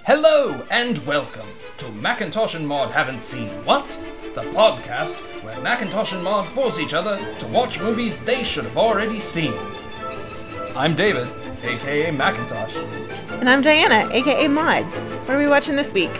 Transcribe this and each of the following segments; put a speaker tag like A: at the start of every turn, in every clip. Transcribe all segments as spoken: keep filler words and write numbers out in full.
A: Hello and welcome to Macintosh and Maud Haven't Seen What? The podcast where Macintosh and Maud force each other to watch movies they should have already seen. I'm David, aka Macintosh.
B: And I'm Diana, aka Maud. What are we watching this week?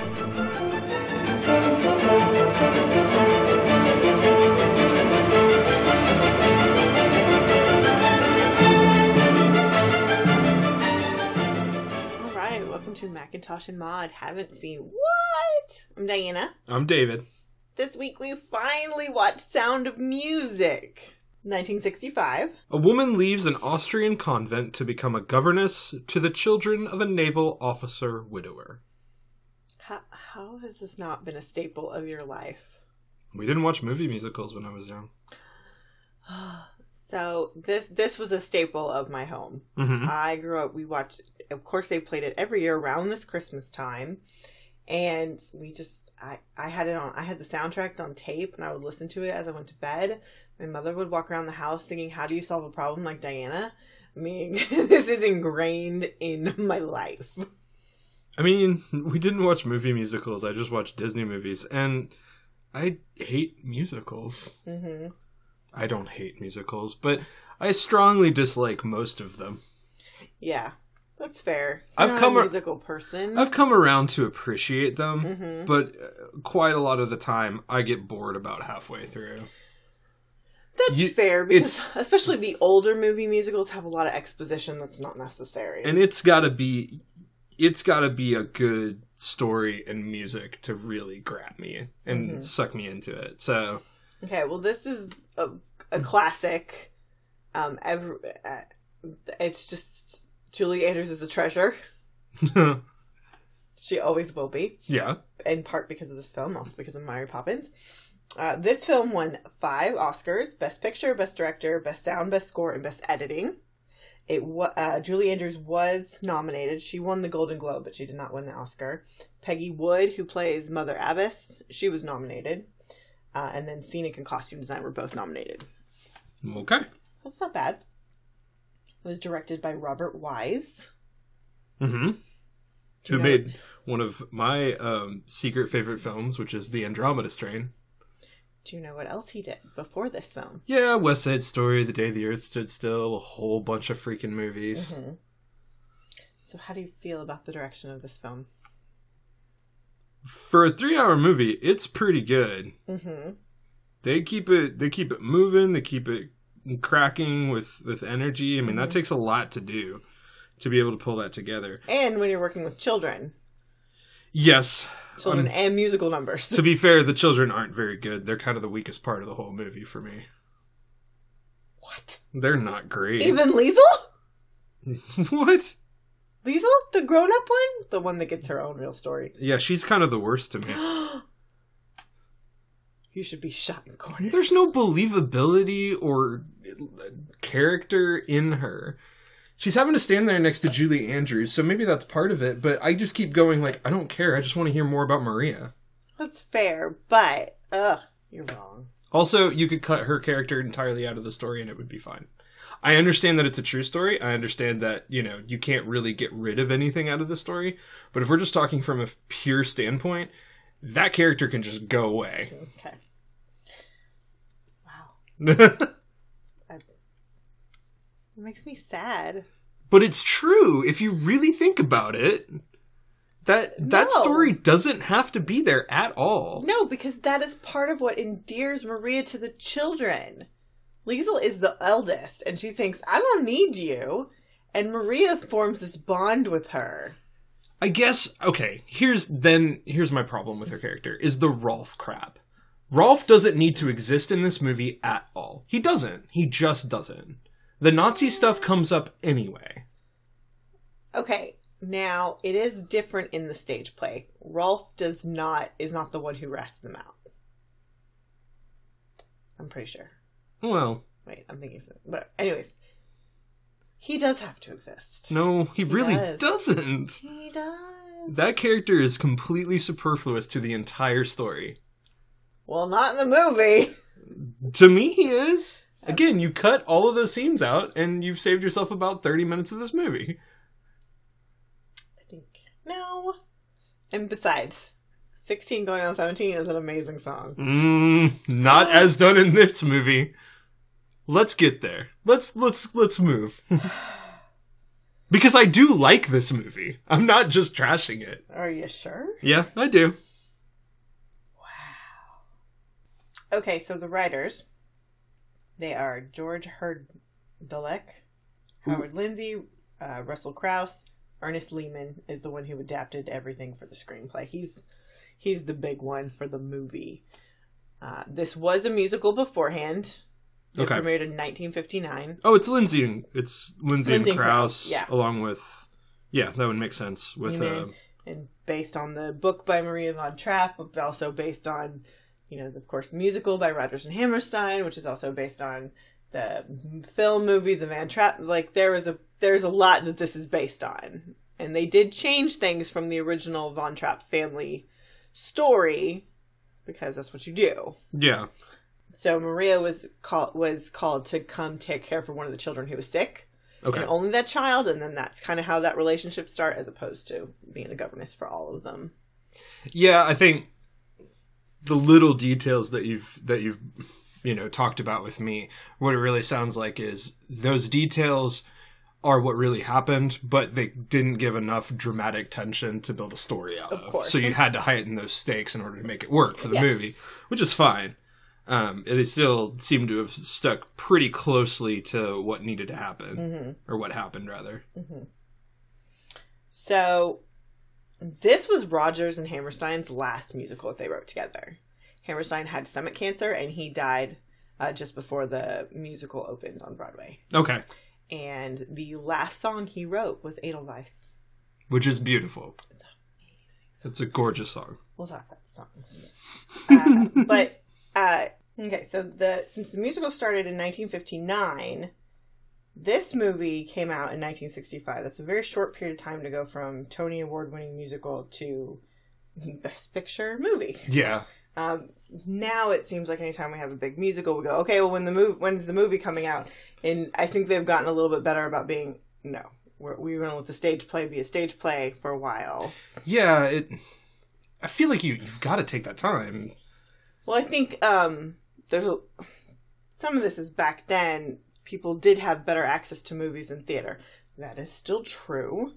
B: To Macintosh and Maud Haven't Seen What? I'm Diana.
C: I'm David.
B: This week we finally watched Sound of Music. nineteen sixty-five.
C: A woman leaves an Austrian convent to become a governess to the children of a naval officer widower.
B: How, how has this not been a staple of your life?
C: We didn't watch movie musicals when I was young.
B: So this this was a staple of my home.
C: Mm-hmm.
B: I grew up, we watched, of course they played it every year around this Christmas time. And we just, I, I had it on, I had the soundtrack on tape and I would listen to it as I went to bed. My mother would walk around the house thinking, how do you solve a problem like Diana? I mean, this is ingrained in my life.
C: I mean, we didn't watch movie musicals. I just watched Disney movies. And I hate musicals.
B: Mm-hmm.
C: I don't hate musicals, but I strongly dislike most of them.
B: Yeah, that's fair. You're
C: I've
B: not
C: come
B: a
C: a-
B: musical person.
C: I've come around to appreciate them,
B: Mm-hmm.
C: but quite a lot of the time, I get bored about halfway through.
B: That's
C: You-
B: fair, because
C: it's-
B: especially the older movie musicals have a lot of exposition that's not necessary.
C: And it's gotta be, it's gotta be a good story and music to really grab me and
B: Mm-hmm.
C: suck me into it. So,
B: Okay, well, this is a, a classic. Um, every, uh, it's just Julie Andrews is a treasure. She always will be.
C: yeah.
B: In part because of this film, also because of Mary Poppins. Uh, this film won five Oscars: Best Picture, Best Director, Best Sound, Best Score, and Best Editing. It wa- uh, Julie Andrews was nominated. She won the Golden Globe, but she did not win the Oscar. Peggy Wood, who plays Mother Abbess, she was nominated. Uh, and then Scenic and Costume Design were both nominated.
C: Okay.
B: That's not bad. It was directed by Robert Wise.
C: Mm-hmm.
B: Do
C: Who
B: you know-
C: made one of my um, secret favorite films, which is The Andromeda Strain.
B: Do you know what else he did before this film?
C: Yeah, West Side Story, The Day the Earth Stood Still, a whole bunch of freaking movies.
B: Mm-hmm. So how do you feel about the direction of this film?
C: For a three-hour movie, it's pretty good.
B: Mm-hmm.
C: They keep it. They keep it moving. They keep it cracking with, with energy. I mean, that
B: Mhm.
C: takes a lot to do to be able to pull that together.
B: And when you're working with children.
C: Yes.
B: Children
C: Um,
B: and musical numbers.
C: to be fair, the children aren't very good. They're kind of the weakest part of the whole movie for me.
B: What?
C: They're not great.
B: Even Liesel?
C: What?
B: Liesel? The grown-up one? The one that gets her own real story.
C: Yeah, she's kind of the worst to me.
B: You should be shot and cornered.
C: There's no believability or character in her. She's having to stand there next to Julie Andrews, so maybe that's part of it, but I just keep going like, I don't care, I just want to hear more about Maria.
B: That's fair, but, ugh, you're wrong.
C: Also, you could cut her character entirely out of the story and it would be fine. I understand that it's a true story. I understand that, you know, you can't really get rid of anything out of the story, but if we're just talking from a pure standpoint, that character can just go away.
B: Okay. Wow. It makes me sad.
C: But it's true if you really think about it. That that
B: No.
C: story doesn't have to be there at all.
B: No, because that is part of what endears Maria to the children. Liesel is the eldest, and she thinks, I don't need you. And Maria forms this bond with her.
C: I guess, okay, here's then here's my problem with her character, is the Rolf crap. Rolf doesn't need to exist in this movie at all. He doesn't. He just doesn't. The Nazi stuff comes up anyway.
B: Okay, now it is different in the stage play. Rolf does not is not the one who rats them out. I'm pretty sure.
C: Well,
B: Wait, I'm thinking something. But anyways, he does have to exist.
C: no, he,
B: He
C: really
B: does.
C: doesn't.
B: He does.
C: That character is completely superfluous to the entire story.
B: Well, not in the movie.
C: To me, he is. Again, you cut all of those scenes out, and you've saved yourself about thirty minutes of this movie.
B: I think no. And besides, sixteen going on seventeen is an amazing song.
C: Mm, not as done in this movie. Let's get there. Let's let's let's move. Because I do like this movie. I'm not just trashing it.
B: Are you sure?
C: Yeah, I do.
B: Wow. Okay, so the writers, they are George Herdalek, Howard Lindsay, uh, Russell Krauss, Ernest Lehman is the one who adapted everything for the screenplay. He's he's the big one for the movie. Uh, this was a musical beforehand. It
C: Okay.
B: premiered in nineteen fifty-nine.
C: Oh, it's Lindsay and it's Lindsay,
B: Lindsay
C: and
B: and
C: Krauss,
B: Krauss, yeah.
C: along with yeah, that would make sense with
B: Lehman,
C: uh,
B: and based on the book by Maria von Trapp, but also based on, you know, of course, the musical by Rodgers and Hammerstein, which is also based on the film movie, The Van Trapp. Like, there was a there's a lot that this is based on, and they did change things from the original Von Trapp family story because that's what you do.
C: yeah.
B: So Maria was called was called to come take care for one of the children who was sick.
C: Okay.
B: And only that child, and then that's kind of how that relationship start, as opposed to being the governess for all of them.
C: Yeah, I think the little details that you've that you've you know talked about with me, what it really sounds like is those details are what really happened, but they didn't give enough dramatic tension to build a story out of.
B: Of course.
C: So you had to heighten those stakes in order to make it work for the
B: Yes.
C: movie, which is fine. Um, they still seem to have stuck pretty closely to what needed to happen,
B: Mm-hmm.
C: or what happened rather.
B: Mm-hmm. So this was Rodgers and Hammerstein's last musical that they wrote together. Hammerstein had stomach cancer, and he died uh, just before the musical opened on Broadway.
C: Okay,
B: And the last song he wrote was Edelweiss.
C: which is beautiful. It's a gorgeous song.
B: We'll talk about the songs. Uh, but, uh, okay, so the since the musical started in nineteen fifty-nine, this movie came out in nineteen sixty-five. That's a very short period of time to go from Tony Award-winning musical to Best Picture movie.
C: Yeah.
B: Um, now it seems like anytime we have a big musical, we go, okay, well, when the move, when's the movie coming out? And I think they've gotten a little bit better about being, no, we're, we're going to let the stage play be a stage play for a while.
C: Yeah, it. I feel like you you've got to take that time.
B: Well, I think um, there's a, some of this is back then. People did have better access to movies in theater. That is still true,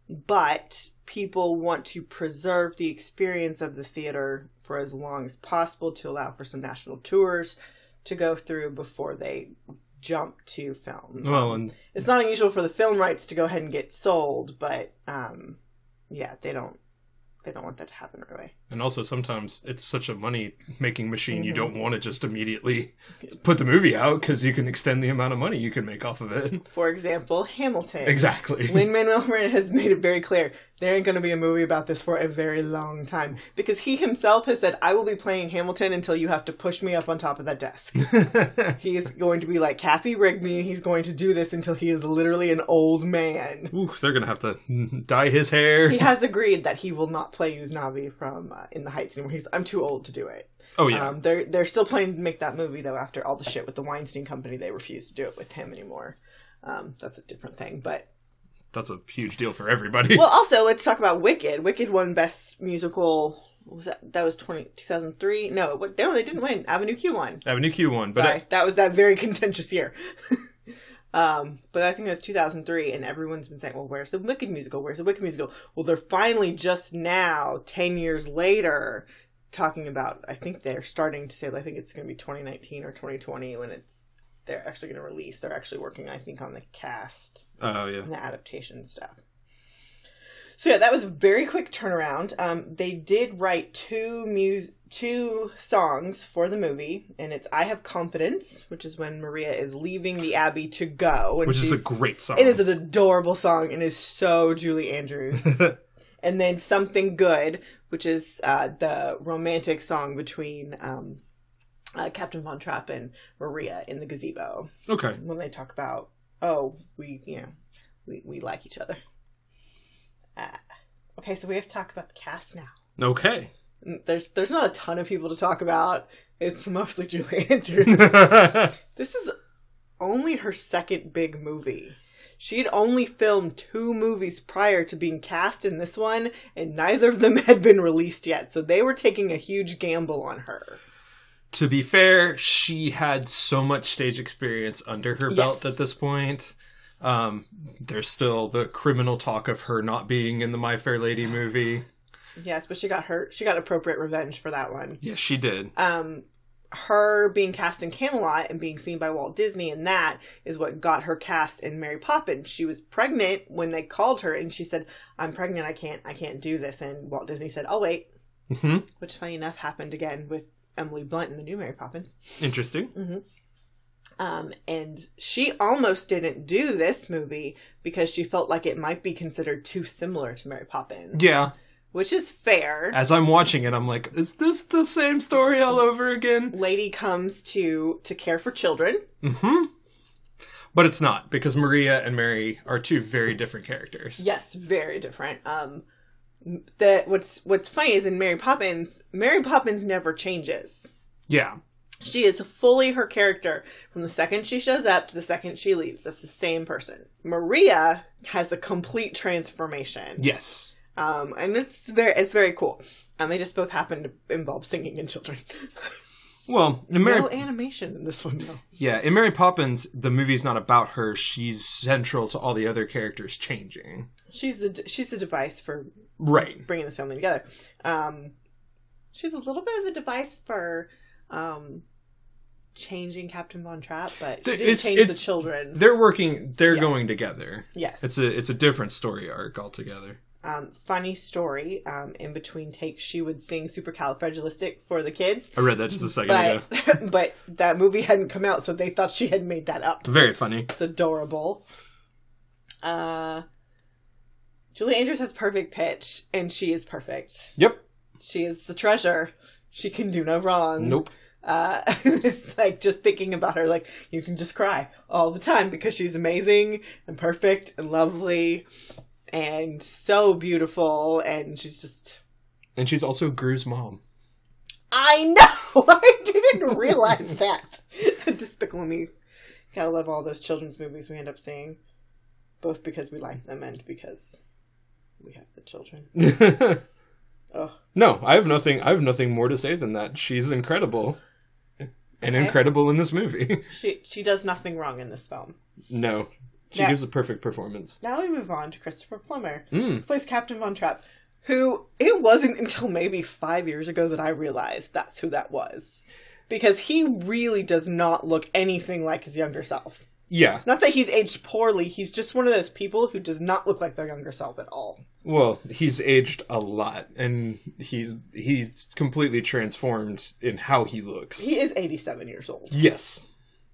B: but people want to preserve the experience of the theater for as long as possible to allow for some national tours to go through before they jump to film.
C: Well, and
B: It's not unusual for the film rights to go ahead and get sold, but um, yeah, they don't. They don't want that to happen right away.
C: and also sometimes it's such a money making machine. You
B: Mhm.
C: don't want to just immediately put the movie out because you can extend the amount of money you can make off of it.
B: For example, Hamilton.
C: Exactly.
B: Lin-Manuel Miranda has made it very clear there ain't going to be a movie about this for a very long time. Because he himself has said, I will be playing Hamilton until you have to push me up on top of that desk. He is going to be like Kathy Rigby. He's going to do this until he is literally an old man.
C: Ooh, they're gonna have to dye his hair.
B: He has agreed that he will not play Usnavi from uh, In the Heights anymore. He's, I'm too old to do it.
C: Oh yeah.
B: Um, they're they're still planning to make that movie though. After all the shit with the Weinstein Company, they refuse to do it with him anymore. Um, that's a different thing, but
C: That's a huge deal for everybody.
B: well, also let's talk about Wicked. Wicked won Best Musical. What was that? That was twenty, two thousand three. No, what, no, they didn't win. Avenue Q won.
C: Avenue Q won, but
B: Sorry,
C: I,
B: that was that very contentious year. um, but I think it was two thousand three, and everyone's been saying, "Well, where's the Wicked musical? Where's the Wicked musical?" Well, they're finally just now, ten years later, talking about. I think they're starting to say. I think it's going to be twenty nineteen or twenty twenty when it's they're actually going to release. They're actually working, I think, on the cast
C: oh yeah.
B: and the adaptation stuff. So yeah, that was a very quick turnaround. Um, they did write two mus- two songs for the movie, and it's "I Have Confidence," which is when Maria is leaving the Abbey to go, and
C: Which is a
B: she's-
C: great song.
B: It is an adorable song and is so Julie Andrews. And then "Something Good," which is uh, the romantic song between um, uh, Captain Von Trapp and Maria in the gazebo
C: Okay.
B: when they talk about, oh, we, you know, we, we like each other. Uh, okay, so we have to talk about the cast now.
C: Okay.
B: There's there's not a ton of people to talk about. It's mostly Julie Andrews. This is only her second big movie. She'd only filmed two movies prior to being cast in this one, and neither of them had been released yet. So they were taking a huge gamble on her.
C: To be fair, she had so much stage experience under her belt
B: Yes.
C: at this point. Um, there's still the criminal talk of her not being in the My Fair Lady movie.
B: Yes, but she got hurt. She got appropriate revenge for that one.
C: Yes, she did.
B: Um, her being cast in Camelot and being seen by Walt Disney in that is what got her cast in Mary Poppins. She was pregnant when they called her, and she said, "I'm pregnant. I can't. I can't do this." And Walt Disney said, "I'll wait."
C: Mm-hmm.
B: Which, funny enough, happened again with Emily Blunt in the new Mary Poppins.
C: Interesting.
B: Mm-hmm. Um, and she almost didn't do this movie because she felt like it might be considered too similar to Mary Poppins.
C: Yeah.
B: Which is fair.
C: As I'm watching it, I'm like, is this the same story all over again?
B: Lady comes to to care for children.
C: Mm-hmm. But it's not, because Maria and Mary are two very different characters.
B: Yes, very different. Um, the what's what's funny is in Mary Poppins, Mary Poppins never changes.
C: Yeah.
B: She is fully her character from the second she shows up to the second she leaves. That's the same person. Maria has a complete transformation.
C: Yes.
B: Um, and it's very it's very cool. And they just both happen to involve singing and children.
C: Well, in Mary...
B: No animation in this one, though.
C: Yeah, in Mary Poppins, the movie's not about her. She's central to all the other characters changing.
B: She's the she's the device for
C: Right.
B: bringing this family together. Um, she's a little bit of the device for um, changing Captain Von Trapp, but she didn't
C: It's-
B: change
C: it's-
B: the children.
C: They're working, they're
B: Yeah.
C: going together.
B: Yes.
C: It's a it's a different story arc altogether.
B: Um, funny story. Um, in between takes, she would sing Supercalifragilistic for the kids.
C: I read that just a second ago.
B: But but that movie hadn't come out, so they thought she had made that up.
C: Very funny.
B: It's adorable. Uh, Julie Andrews has perfect pitch, and she is perfect.
C: Yep.
B: She is the treasure. She can do no wrong.
C: Nope.
B: Uh, it's like just thinking about her, like you can just cry all the time because she's amazing and perfect and lovely and so beautiful, and she's just.
C: And she's also Gru's mom.
B: I know. I didn't realize that. Despicable Me. Gotta love all those children's movies we end up seeing, both because we like them and because we have the children. Oh.
C: No, I have nothing. I have nothing more to say than that. She's incredible, and
B: Okay.
C: incredible in this movie.
B: She she does nothing wrong in this film.
C: No, she
B: Yeah.
C: gives a perfect performance.
B: Now we move on to Christopher Plummer,
C: Mm.
B: who plays Captain Von Trapp, who it wasn't until maybe five years ago that I realized that's who that was. Because he really does not look anything like his younger self.
C: Yeah.
B: Not that he's aged poorly, he's just one of those people who does not look like their younger self at all.
C: Well, he's aged a lot, and he's he's completely transformed in how he looks.
B: He is eighty-seven years old.
C: Yes.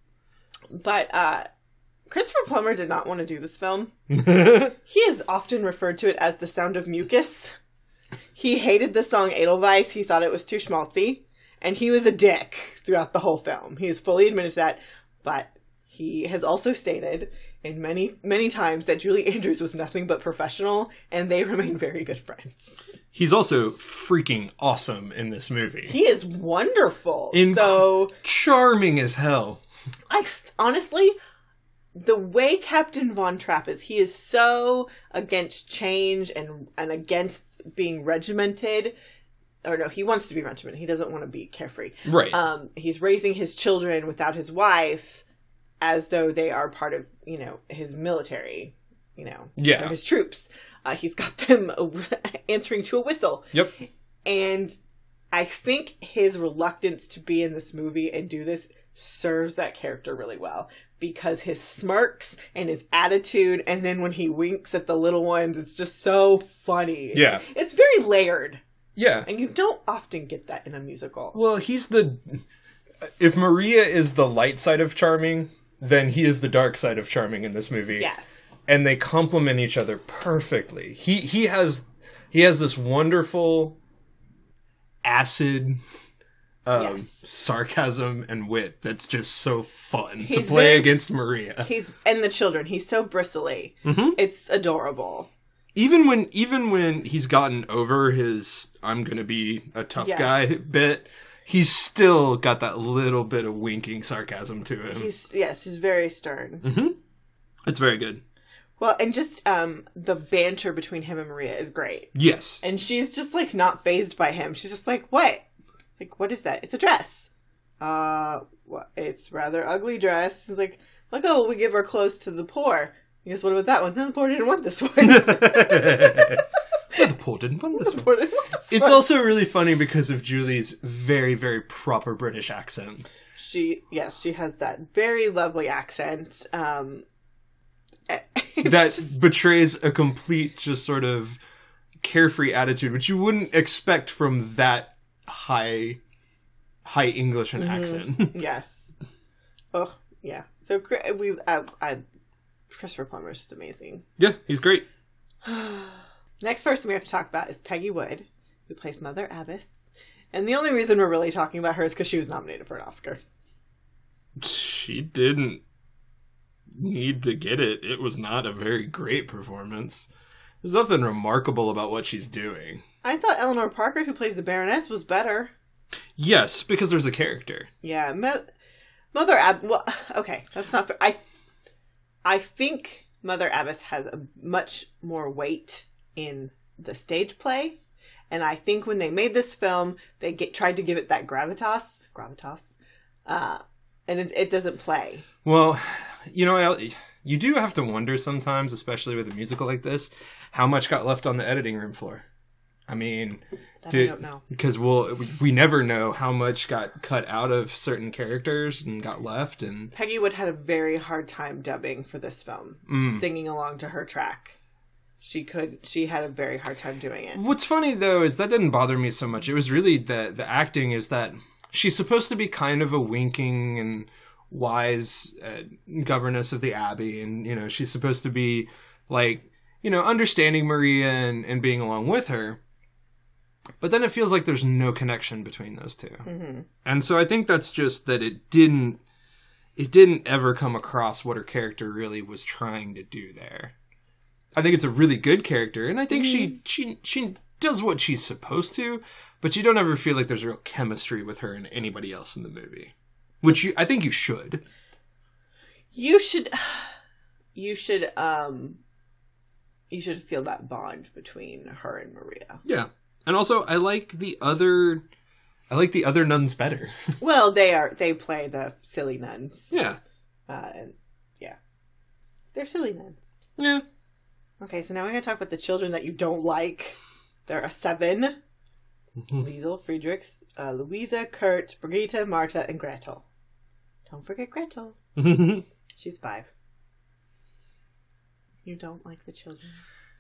B: But uh, Christopher Plummer did not want to do this film.
C: Yeah.
B: He is often referred to it as the sound of mucus. He hated the song Edelweiss. He thought it was too schmaltzy. And he was a dick throughout the whole film. He has fully admitted that. But he has also stated in many, many times that Julie Andrews was nothing but professional. And they remain very good friends.
C: He's also freaking awesome in this movie.
B: He is wonderful.
C: Inc-
B: so,
C: Charming as hell.
B: I honestly... The way Captain Von Trapp is, he is so against change and and against being regimented. Or no, he wants to be regimented. He doesn't want to be carefree.
C: Right.
B: Um, he's raising his children without his wife as though they are part of, you know, his military, you know,
C: Yeah.
B: or his troops. Uh, he's got them answering to a whistle.
C: Yep.
B: And I think his reluctance to be in this movie and do this serves that character really well. Because his smirks and his attitude, and then when he winks at the little ones, it's just so funny. It's,
C: Yeah.
B: It's very layered.
C: Yeah.
B: And you don't often get that in a musical.
C: Well, he's the... If Maria is the light side of charming, then he is the dark side of charming in this movie.
B: Yes.
C: And they complement each other perfectly. He he has he has this wonderful acid um,
B: Yes.
C: sarcasm and wit that's just so fun to
B: He's
C: play
B: very-
C: against Maria.
B: He's and the children. He's so bristly.
C: Mhm.
B: It's adorable.
C: Even when even when he's gotten over his I'm gonna be a tough
B: Yes.
C: guy bit, he's still got that little bit of winking sarcasm to him.
B: He's yes, he's very stern.
C: Mm-hmm. It's very good.
B: Well, and just um, the banter between him and Maria is great.
C: Yes.
B: And she's just, like, not fazed by him. She's just like, what? Like, what is that? It's a dress. Uh, well, it's rather ugly dress. He's like, like, oh, we give our clothes to the poor. He goes, what about that one? No, the poor didn't want this one.
C: Well, the poor didn't want this
B: The
C: one.
B: poor didn't want this
C: It's
B: one.
C: also really funny because of Julie's very, very proper British accent.
B: She, yes, she has that very lovely accent. Um, it's
C: That
B: just-
C: betrays a complete, just sort of carefree attitude, which you wouldn't expect from that high, high English and
B: Mhm.
C: accent.
B: Yes. Oh, yeah. So Chri- we, uh, I, Christopher Plummer is just amazing.
C: Yeah, he's great.
B: Next person we have to talk about is Peggy Wood, who plays Mother Abbess. And the only reason we're really talking about her is because she was nominated for an Oscar.
C: She didn't need to get it. It was not a very great performance. There's nothing remarkable about what she's doing.
B: I thought Eleanor Parker, who plays the Baroness, was better.
C: Yes, because there's a character.
B: Yeah, Me- Mother Ab. Well, okay, that's not fair. I, I think Mother Abbess has a much more weight in the stage play, and I think when they made this film, they get tried to give it that gravitas, gravitas, uh, and it, it doesn't play.
C: Well, you know, I- you do have to wonder sometimes, especially with a musical like this, how much got left on the editing room floor. I mean,
B: That
C: Dude,
B: I don't know.
C: because we'll, we we never know how much got cut out of certain characters and got left. And
B: Peggy Wood had a very hard time dubbing for this film,
C: Mm.
B: singing along to her track. She could. She had a very hard time doing it.
C: What's funny though is that didn't bother me so much. It was really the the acting is that she's supposed to be kind of a winking and wise uh, governess of the abbey, and you know she's supposed to be like you know understanding Maria and, and being along with her. But then it feels like there's no connection between those two.
B: Mm-hmm.
C: And so I think that's just that it didn't it didn't ever come across what her character really was trying to do there. I think it's a really good character, and I think she she she does what she's supposed to, but you don't ever feel like there's real chemistry with her and anybody else in the movie. Which you I think you should.
B: You should. You should. Um. You should feel that bond between her and Maria.
C: Yeah. And also I like the other I like the other nuns better.
B: Well, they are. They play the silly nuns.
C: Yeah.
B: Uh, and yeah, they're silly nuns.
C: Yeah.
B: Okay, so now we're gonna talk about the children that you don't like. There are seven: Liesel, Friedrichs, uh, Louisa, Kurt, Brigitte, Marta, and Gretel. Don't forget Gretel. She's five. You don't like the children.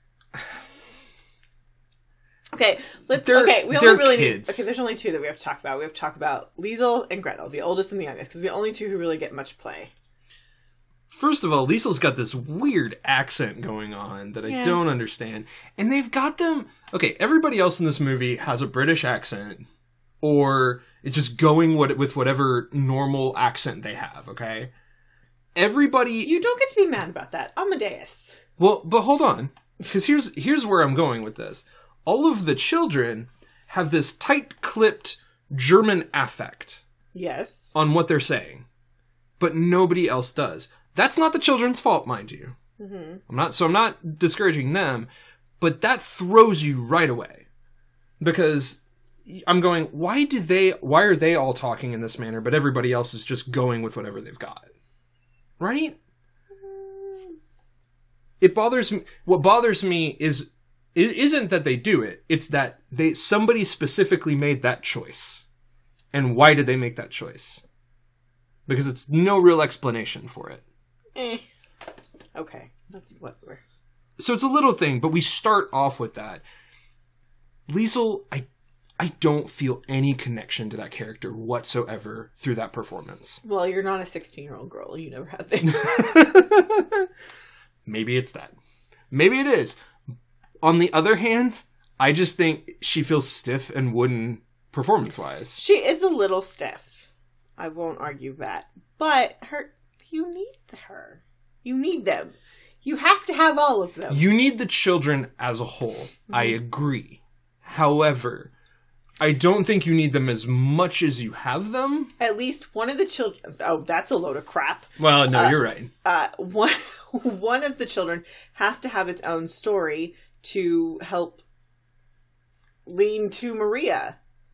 B: Okay, let's.
C: They're-
B: okay, we only
C: they're
B: really
C: kids.
B: need. Okay, there's only two that we have to talk about. We have to talk about Liesel and Gretel, the oldest and the youngest, because the only two who really get much play.
C: First of all, Liesel's got this weird accent going on that I
B: Yeah.
C: don't understand. And they've got them... Okay, everybody else in this movie has a British accent. Or is just going what, with whatever normal accent they have, okay? Everybody...
B: You don't get to be mad about that. Amadeus.
C: Well, but hold on. Because here's, here's where I'm going with this. All of the children have this tight-clipped German affect
B: Yes.
C: on what they're saying. But nobody else does. That's not the children's fault, mind you.
B: Mm-hmm.
C: I'm not, so I'm not discouraging them, but that throws you right away. Because I'm going, why do they, why are they all talking in this manner, but everybody else is just going with whatever they've got? Right? It bothers me, what bothers me is, it isn't that they do it, it's that they, somebody specifically made that choice. And why did they make that choice? Because it's no real explanation for it.
B: Eh. Okay. That's what we're...
C: So it's a little thing, but we start off with that. Liesel, I I don't feel any connection to that character whatsoever through that performance.
B: Well, you're not a sixteen-year-old girl. You never have been.
C: Maybe it's that. Maybe it is. On the other hand, I just think she feels stiff and wooden performance-wise.
B: She is a little stiff. I won't argue that. But her... You need her. You need them. You have to have all of them.
C: You need the children as a whole. I agree. However, I don't think you need them as much as you have them.
B: At least one of the children... Oh, that's a load of crap.
C: Well, no,
B: Uh,
C: you're right.
B: Uh, one, one of the children has to have its own story to help lean to Maria.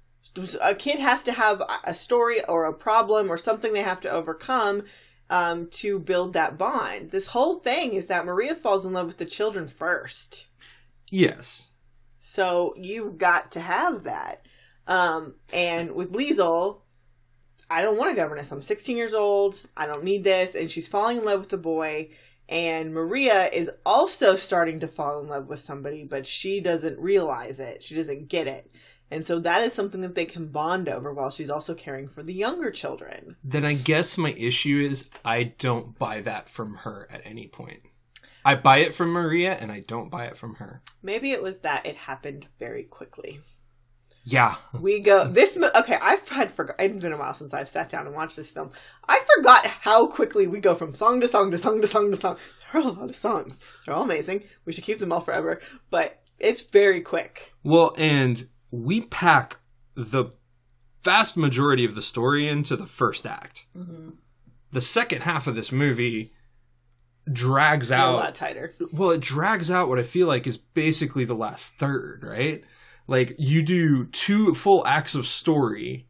B: A kid has to have a story or a problem or something they have to overcome um, to build that bond. This whole thing is that Maria falls in love with the children first.
C: Yes.
B: So you've got to have that. Um, and with Liesel, I don't want a governess. I'm sixteen years old. I don't need this. And she's falling in love with the boy. And Maria is also starting to fall in love with somebody, but she doesn't realize it. She doesn't get it. And so that is something that they can bond over while she's also caring for the younger children.
C: Then I guess my issue is I don't buy that from her at any point. I buy it from Maria, and I don't buy it from her.
B: Maybe it was that it happened very quickly.
C: Yeah.
B: We go, this, mo- okay, I've had forgot, it's been a while since I've sat down and watched this film. I forgot how quickly we go from song to song to song to song to song. There are a lot of songs. They're all amazing. We should keep them all forever. But it's very quick.
C: Well, and we pack the vast majority of the story into the first act.
B: Mm-hmm.
C: The second half of this movie drags
B: They're
C: out...
B: a lot tighter.
C: Well, it drags out what I feel like is basically the last third, right? Like, you do two full acts of story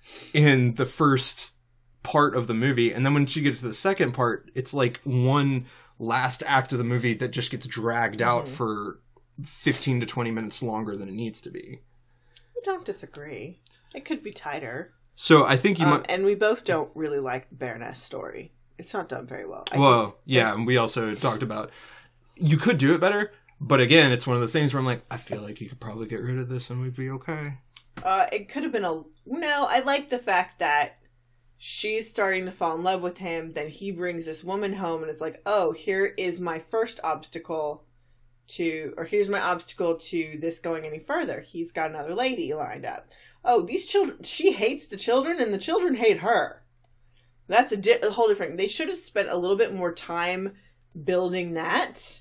C: in the first part of the movie, and then once you get to the second part, it's like one last act of the movie that just gets dragged out
B: Mm-hmm.
C: for fifteen to twenty minutes longer than it needs to be.
B: I don't disagree. It could be tighter.
C: So I think you
B: Um,
C: might...
B: and we both don't really like the Baroness story. It's not done very well. I
C: Well,
B: think
C: yeah, and we also talked about... You could do it better, but again, it's one of those things where I'm like, I feel like you could probably get rid of this and we'd be okay.
B: Uh, it could have been a... No, I like the fact that she's starting to fall in love with him. Then he brings this woman home and it's like, oh, here is my first obstacle to... Or here's my obstacle to this going any further. He's got another lady lined up. Oh, these children... She hates the children and the children hate her. That's a, di- a whole different... They should have spent a little bit more time building that.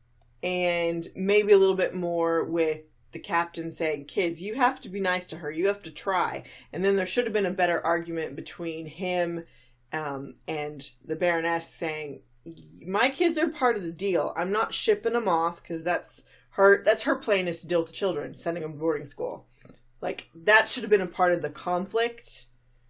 B: And maybe a little bit more with the captain saying, kids, you have to be nice to her. You have to try. And then there should have been a better argument between him um, and the Baroness saying, my kids are part of the deal. I'm not shipping them off because that's her, that's her plan is to deal with the children, sending them to boarding school. Like, that should have been a part of the conflict.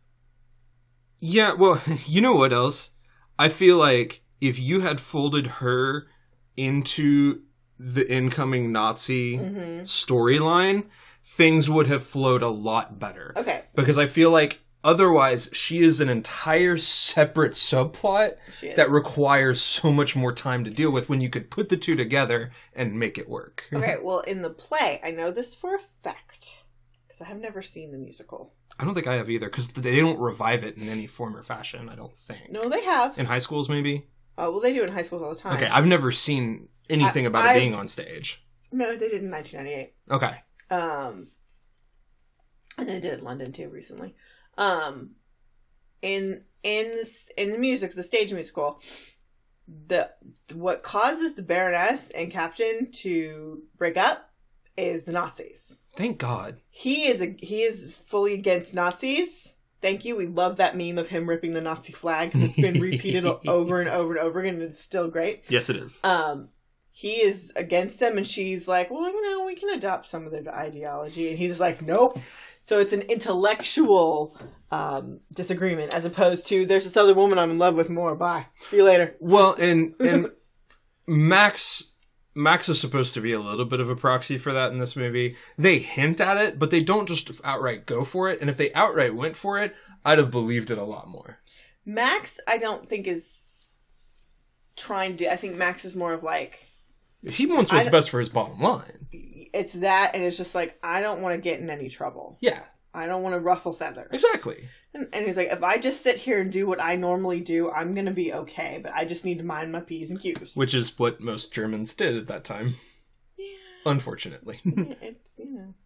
C: Yeah, well, you know what else? I feel like if you had folded her into the incoming Nazi
B: Mm-hmm.
C: storyline, things would have flowed a lot better.
B: Okay.
C: Because I feel like otherwise she is an entire separate subplot
B: She is.
C: that requires so much more time to deal with when you could put the two together and make it work.
B: Okay, well, in the play, I know this for a fact, because I have never seen the musical.
C: I don't think I have either, because they don't revive it in any form or fashion, I don't think.
B: No, they have.
C: In high schools, maybe?
B: Oh, well, they do it in high schools all the time.
C: Okay, I've never seen anything
B: I-
C: about
B: I've-
C: it being on stage.
B: No, they did in nineteen ninety-eight.
C: Okay.
B: Um, and they did it in London, too, recently. Um, in in this, in the music, the stage musical, the what causes the Baroness and Captain to break up is the Nazis.
C: Thank God.
B: He is a he is fully against Nazis. Thank you. We love that meme of him ripping the Nazi flag. It's been repeated over and over and over again, and it's still great.
C: Yes, it is.
B: Um, he is against them, and she's like, well, you know, we can adopt some of their ideology. And he's just like, nope. So it's an intellectual um, disagreement as opposed to, there's this other woman I'm in love with more. Bye. See you later.
C: Well, and and Max Max is supposed to be a little bit of a proxy for that in this movie. They hint at it, but they don't just outright go for it. And if they outright went for it, I'd have believed it a lot more.
B: Max, I don't think is trying to, I think Max is more of like,
C: He wants what's
B: I-
C: best for his bottom line.
B: it's that, and it's just like, I don't want to get in any trouble.
C: Yeah,
B: I don't want to ruffle feathers.
C: exactly.
B: And, and he's like, if I just sit here and do what I normally do, I'm going to be okay, but I just need to mind my P's and Q's.
C: Which is what most Germans did at that time.
B: Yeah.
C: Unfortunately.
B: Yeah, it's, you know.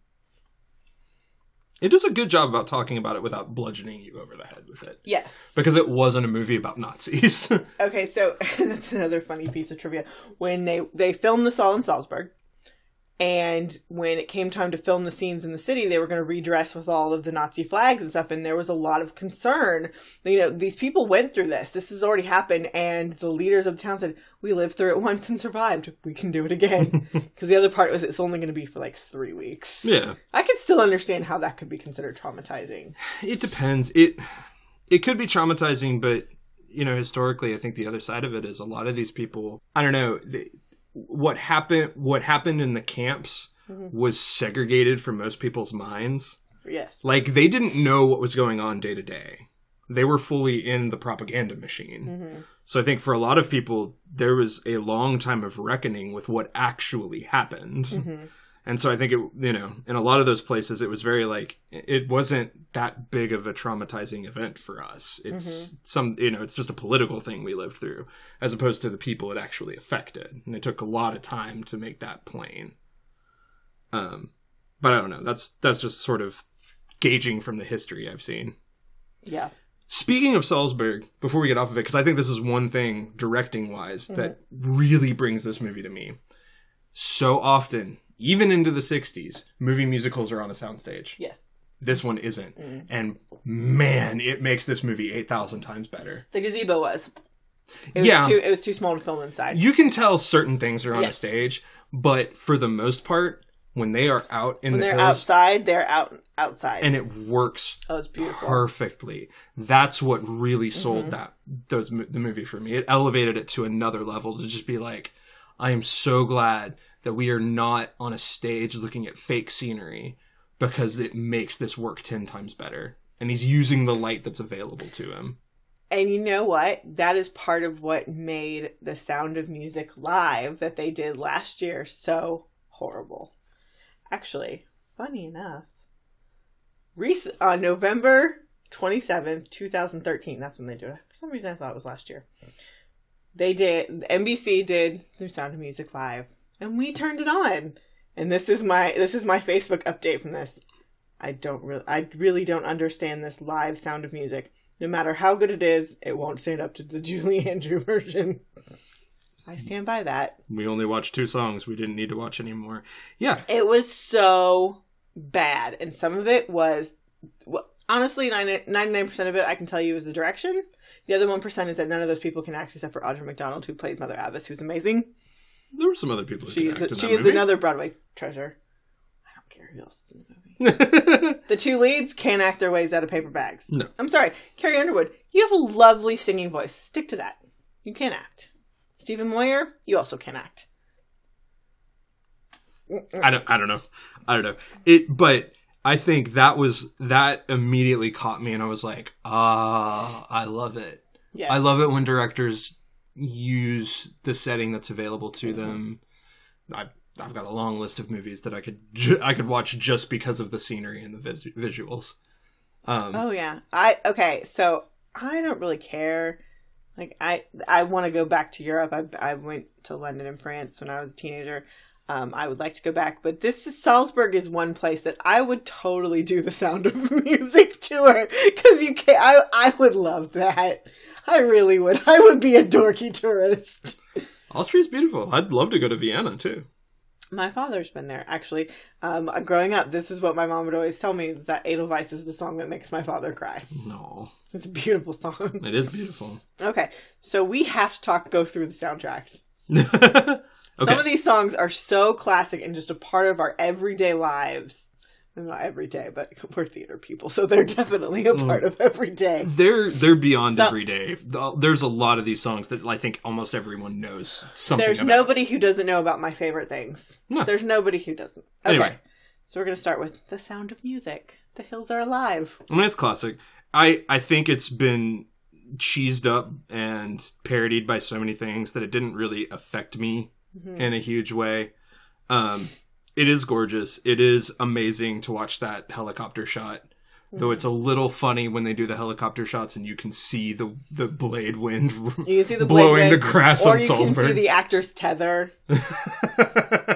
C: It does a good job about talking about it without bludgeoning you over the head with it.
B: Yes.
C: Because it wasn't a movie about Nazis.
B: Okay, so that's another funny piece of trivia. When they, they filmed this all in Salzburg, And when it came time to film the scenes in the city, they were going to redress with all of the Nazi flags and stuff. And there was a lot of concern. You know, these people went through this. This has already happened. And the leaders of the town said, we lived through it once and survived. We can do it again. Because the other part was it's only going to be for like three weeks.
C: Yeah.
B: I could still understand how that could be considered traumatizing.
C: It depends. It it could be traumatizing, but, you know, historically, I think the other side of it is a lot of these people, I don't know, they, what happened what happened in the camps mm-hmm. was segregated from most people's minds.
B: Yes.
C: Like, they didn't know what was going on day to day. They were fully in the propaganda machine. Mm-hmm. So I think for a lot of people, there was a long time of reckoning with what actually happened. Mm-hmm. And so I think, it, you know, in a lot of those places, it was very like, it wasn't that big of a traumatizing event for us. It's mm-hmm. some, you know, it's just a political thing we lived through, as opposed to the people it actually affected. And it took a lot of time to make that plain. Um, but I don't know. That's, that's just sort of gauging from the history I've seen.
B: Yeah.
C: Speaking of Salzburg, before we get off of it, because I think this is one thing, directing-wise, mm-hmm. that really brings this movie to me. So often, even into the sixties, movie musicals are on a soundstage.
B: Yes.
C: This one isn't. Mm. And, man, it makes this movie eight thousand times better.
B: The gazebo was. It was
C: yeah.
B: Too, it was too small to film inside.
C: You can tell certain things are on
B: yes.
C: a stage, but for the most part, when they are out in
B: when
C: the
B: they're
C: hills,
B: outside, they're out outside.
C: And it works
B: oh, it's beautiful.
C: perfectly. That's what really sold
B: mm-hmm.
C: that those the movie for me. It elevated it to another level to just be like, I am so glad that we are not on a stage looking at fake scenery, because it makes this work ten times better. And he's using the light that's available to him.
B: And you know what? That is part of what made The Sound of Music live that they did last year so horrible. Actually, funny enough, rec- on November twenty-seventh, twenty thirteen, that's when they did it. For some reason I thought it was last year. They did, N B C did The Sound of Music live, and we turned it on. And this is my this is my Facebook update from this. I don't really I really don't understand this live Sound of Music. No matter how good it is, it won't stand up to the Julie Andrew version. I stand by that.
C: We only watched two songs. We didn't need to watch any more. Yeah.
B: It was so bad. And some of it was, well, honestly, ninety-nine percent of it I can tell you is the direction. The other one percent is that none of those people can act except for Audra McDonald, who played Mother Abbess, who's amazing.
C: There were some other people who
B: she
C: could
B: is,
C: act in
B: She
C: that
B: is
C: movie.
B: another Broadway treasure. I don't care who else is in the movie. The two leads can't act their ways out of paper bags.
C: No.
B: I'm sorry. Carrie Underwood, you have a lovely singing voice. Stick to that. You can't act. Stephen Moyer, you also can act.
C: I don't. I don't know. I don't know. It, but I think that was that immediately caught me, and I was like, ah, I love it.
B: Yeah.
C: I love it when directors use the setting that's available to mm-hmm. them. I, I've got a long list of movies that I could ju- I could watch just because of the scenery and the vis- visuals. Um,
B: oh yeah. I okay. So I don't really care. Like, I I want to go back to Europe. I I went to London and France when I was a teenager. Um, I would like to go back. But this is, Salzburg is one place that I would totally do the Sound of Music tour. Because you can't, I, I would love that. I really would. I would be a dorky tourist.
C: Austria's beautiful. I'd love to go to Vienna, too.
B: My father's been there, actually. Um, growing up, this is what my mom would always tell me, is that Edelweiss is the song that makes my father cry.
C: No.
B: It's a beautiful song.
C: It is beautiful.
B: Okay, so we have to talk, go through the soundtracks.
C: Okay.
B: Some of these songs are so classic and just a part of our everyday lives. Not every day, but we're theater people, so they're definitely a part mm. of every day.
C: They're they're beyond
B: so,
C: every day. There's a lot of these songs that I think almost everyone knows something
B: There's
C: about.
B: nobody who doesn't know about my favorite things.
C: No.
B: There's nobody who doesn't. Okay.
C: Anyway.
B: So we're going to start with The Sound of Music. The Hills Are Alive.
C: I mean, it's classic. I, I think it's been cheesed up and parodied by so many things that it didn't really affect me mm-hmm. in a huge way. Um, it is gorgeous. It is amazing to watch that helicopter shot. Mm-hmm. Though it's a little funny when they do the helicopter shots and you can see the, the blade wind
B: you can see the
C: blowing
B: blade wind,
C: the grass
B: or
C: on
B: you
C: Salzburg.
B: Can see the actor's tether.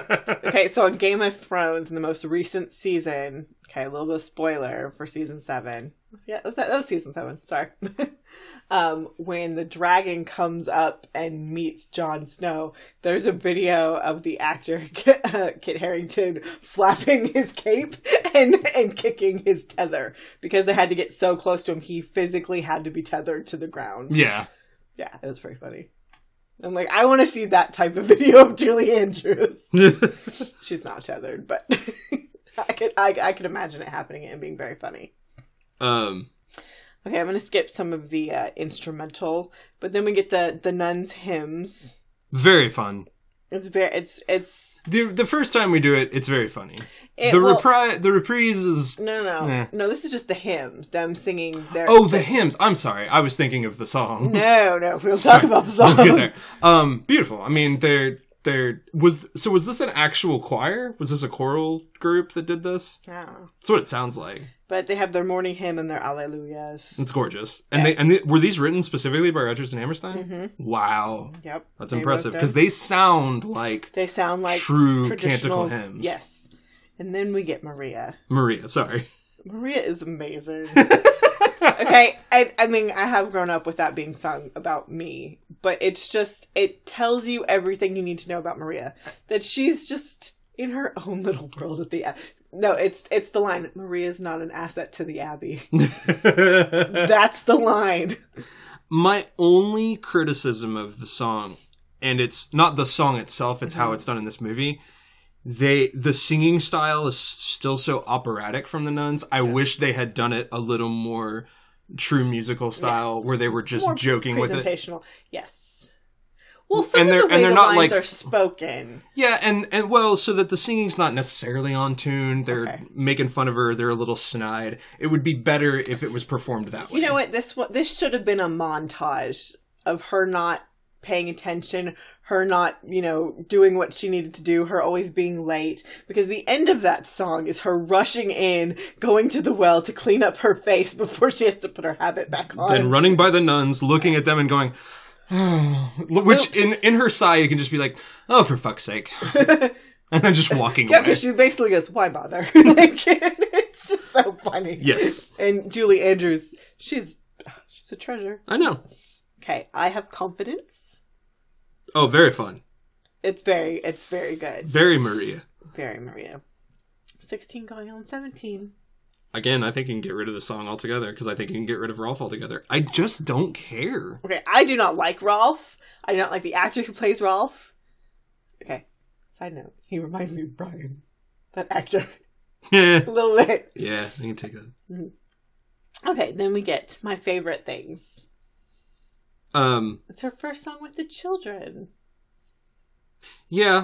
B: Okay, so on Game of Thrones, in the most recent season, okay, a little bit of spoiler for season seven. Yeah, that was, that was season seven, sorry. um, when the dragon comes up and meets Jon Snow, there's a video of the actor Kit, uh, Kit Harington flapping his cape and, and kicking his tether. Because they had to get so close to him, he physically had to be tethered to the ground.
C: Yeah.
B: Yeah, it was very funny. I'm like, I want to see that type of video of Julie Andrews. She's not tethered, but I could I, I could imagine it happening and being very funny.
C: Um.
B: Okay, I'm going to skip some of the uh, instrumental, but then we get the the nuns' hymns.
C: Very fun.
B: It's very it's it's
C: the the first time we do it, it's very funny.
B: It,
C: the
B: well,
C: repri- the reprise is
B: no no no.
C: eh.
B: no this is just the hymns, them singing their
C: oh the hymns. I'm sorry, I was thinking of the song.
B: No no, we'll talk about the song.
C: We'll get there. Um, beautiful. I mean, they're they're was so was this an actual choir? Was this a choral group that did this?
B: Yeah.
C: That's what it sounds like.
B: But they have their morning hymn and their Alleluias.
C: It's gorgeous. And
B: Yeah.
C: they and they, were these written specifically by Rodgers and Hammerstein?
B: Mm-hmm.
C: Wow.
B: Yep.
C: That's
B: They
C: impressive
B: wrote them.
C: because they sound like
B: They sound like
C: true
B: traditional
C: canticle hymns.
B: Yes. And then we get Maria.
C: Maria, sorry.
B: Maria is amazing. Okay, I, I mean, I have grown up with that being sung about me, but it's just, it tells you everything you need to know about Maria. That she's just in her own little world at the end. No, it's it's the line, Maria's not an asset to the Abbey. That's the line.
C: My only criticism of the song, and it's not the song itself, it's mm-hmm. how it's done in this movie. They the singing style is still so operatic from the nuns. I yeah. wish they had done it a little more true musical style, yes. where they were just more joking with it.
B: Presentational, yes. Well, some
C: and
B: of
C: they're,
B: the way
C: and they're
B: the
C: not
B: lines
C: like
B: are spoken.
C: Yeah, and, and well, so that the singing's not necessarily on tune. They're
B: okay.
C: making fun of her. They're a little snide. It would be better if it was performed that way.
B: You know what? This this should have been a montage of her not paying attention, her not, you know, doing what she needed to do, her always being late. Because the end of that song is her rushing in, going to the well to clean up her face before she has to put her habit back on.
C: Then running by the nuns, looking at them and going... Which, in, in her sigh, you can just be like, oh, for fuck's sake. And then just walking
B: yeah,
C: away.
B: because she basically goes, why bother? Like, it's just so funny.
C: Yes.
B: And Julie Andrews, she's she's a treasure.
C: I know.
B: Okay, I Have Confidence.
C: Oh, very fun.
B: It's very, it's very good.
C: Very Maria.
B: Very Maria. sixteen going on seventeen.
C: Again, I think you can get rid of the song altogether, because I think you can get rid of Rolf altogether. I just don't care.
B: Okay, I do not like Rolf. I do not like the actor who plays Rolf. Okay, side note, he reminds me of Brian. That actor.
C: Yeah.
B: A little bit.
C: Yeah, I can take that.
B: Mm-hmm. Okay, then we get my favorite things.
C: Um,
B: It's her first song with the children.
C: Yeah.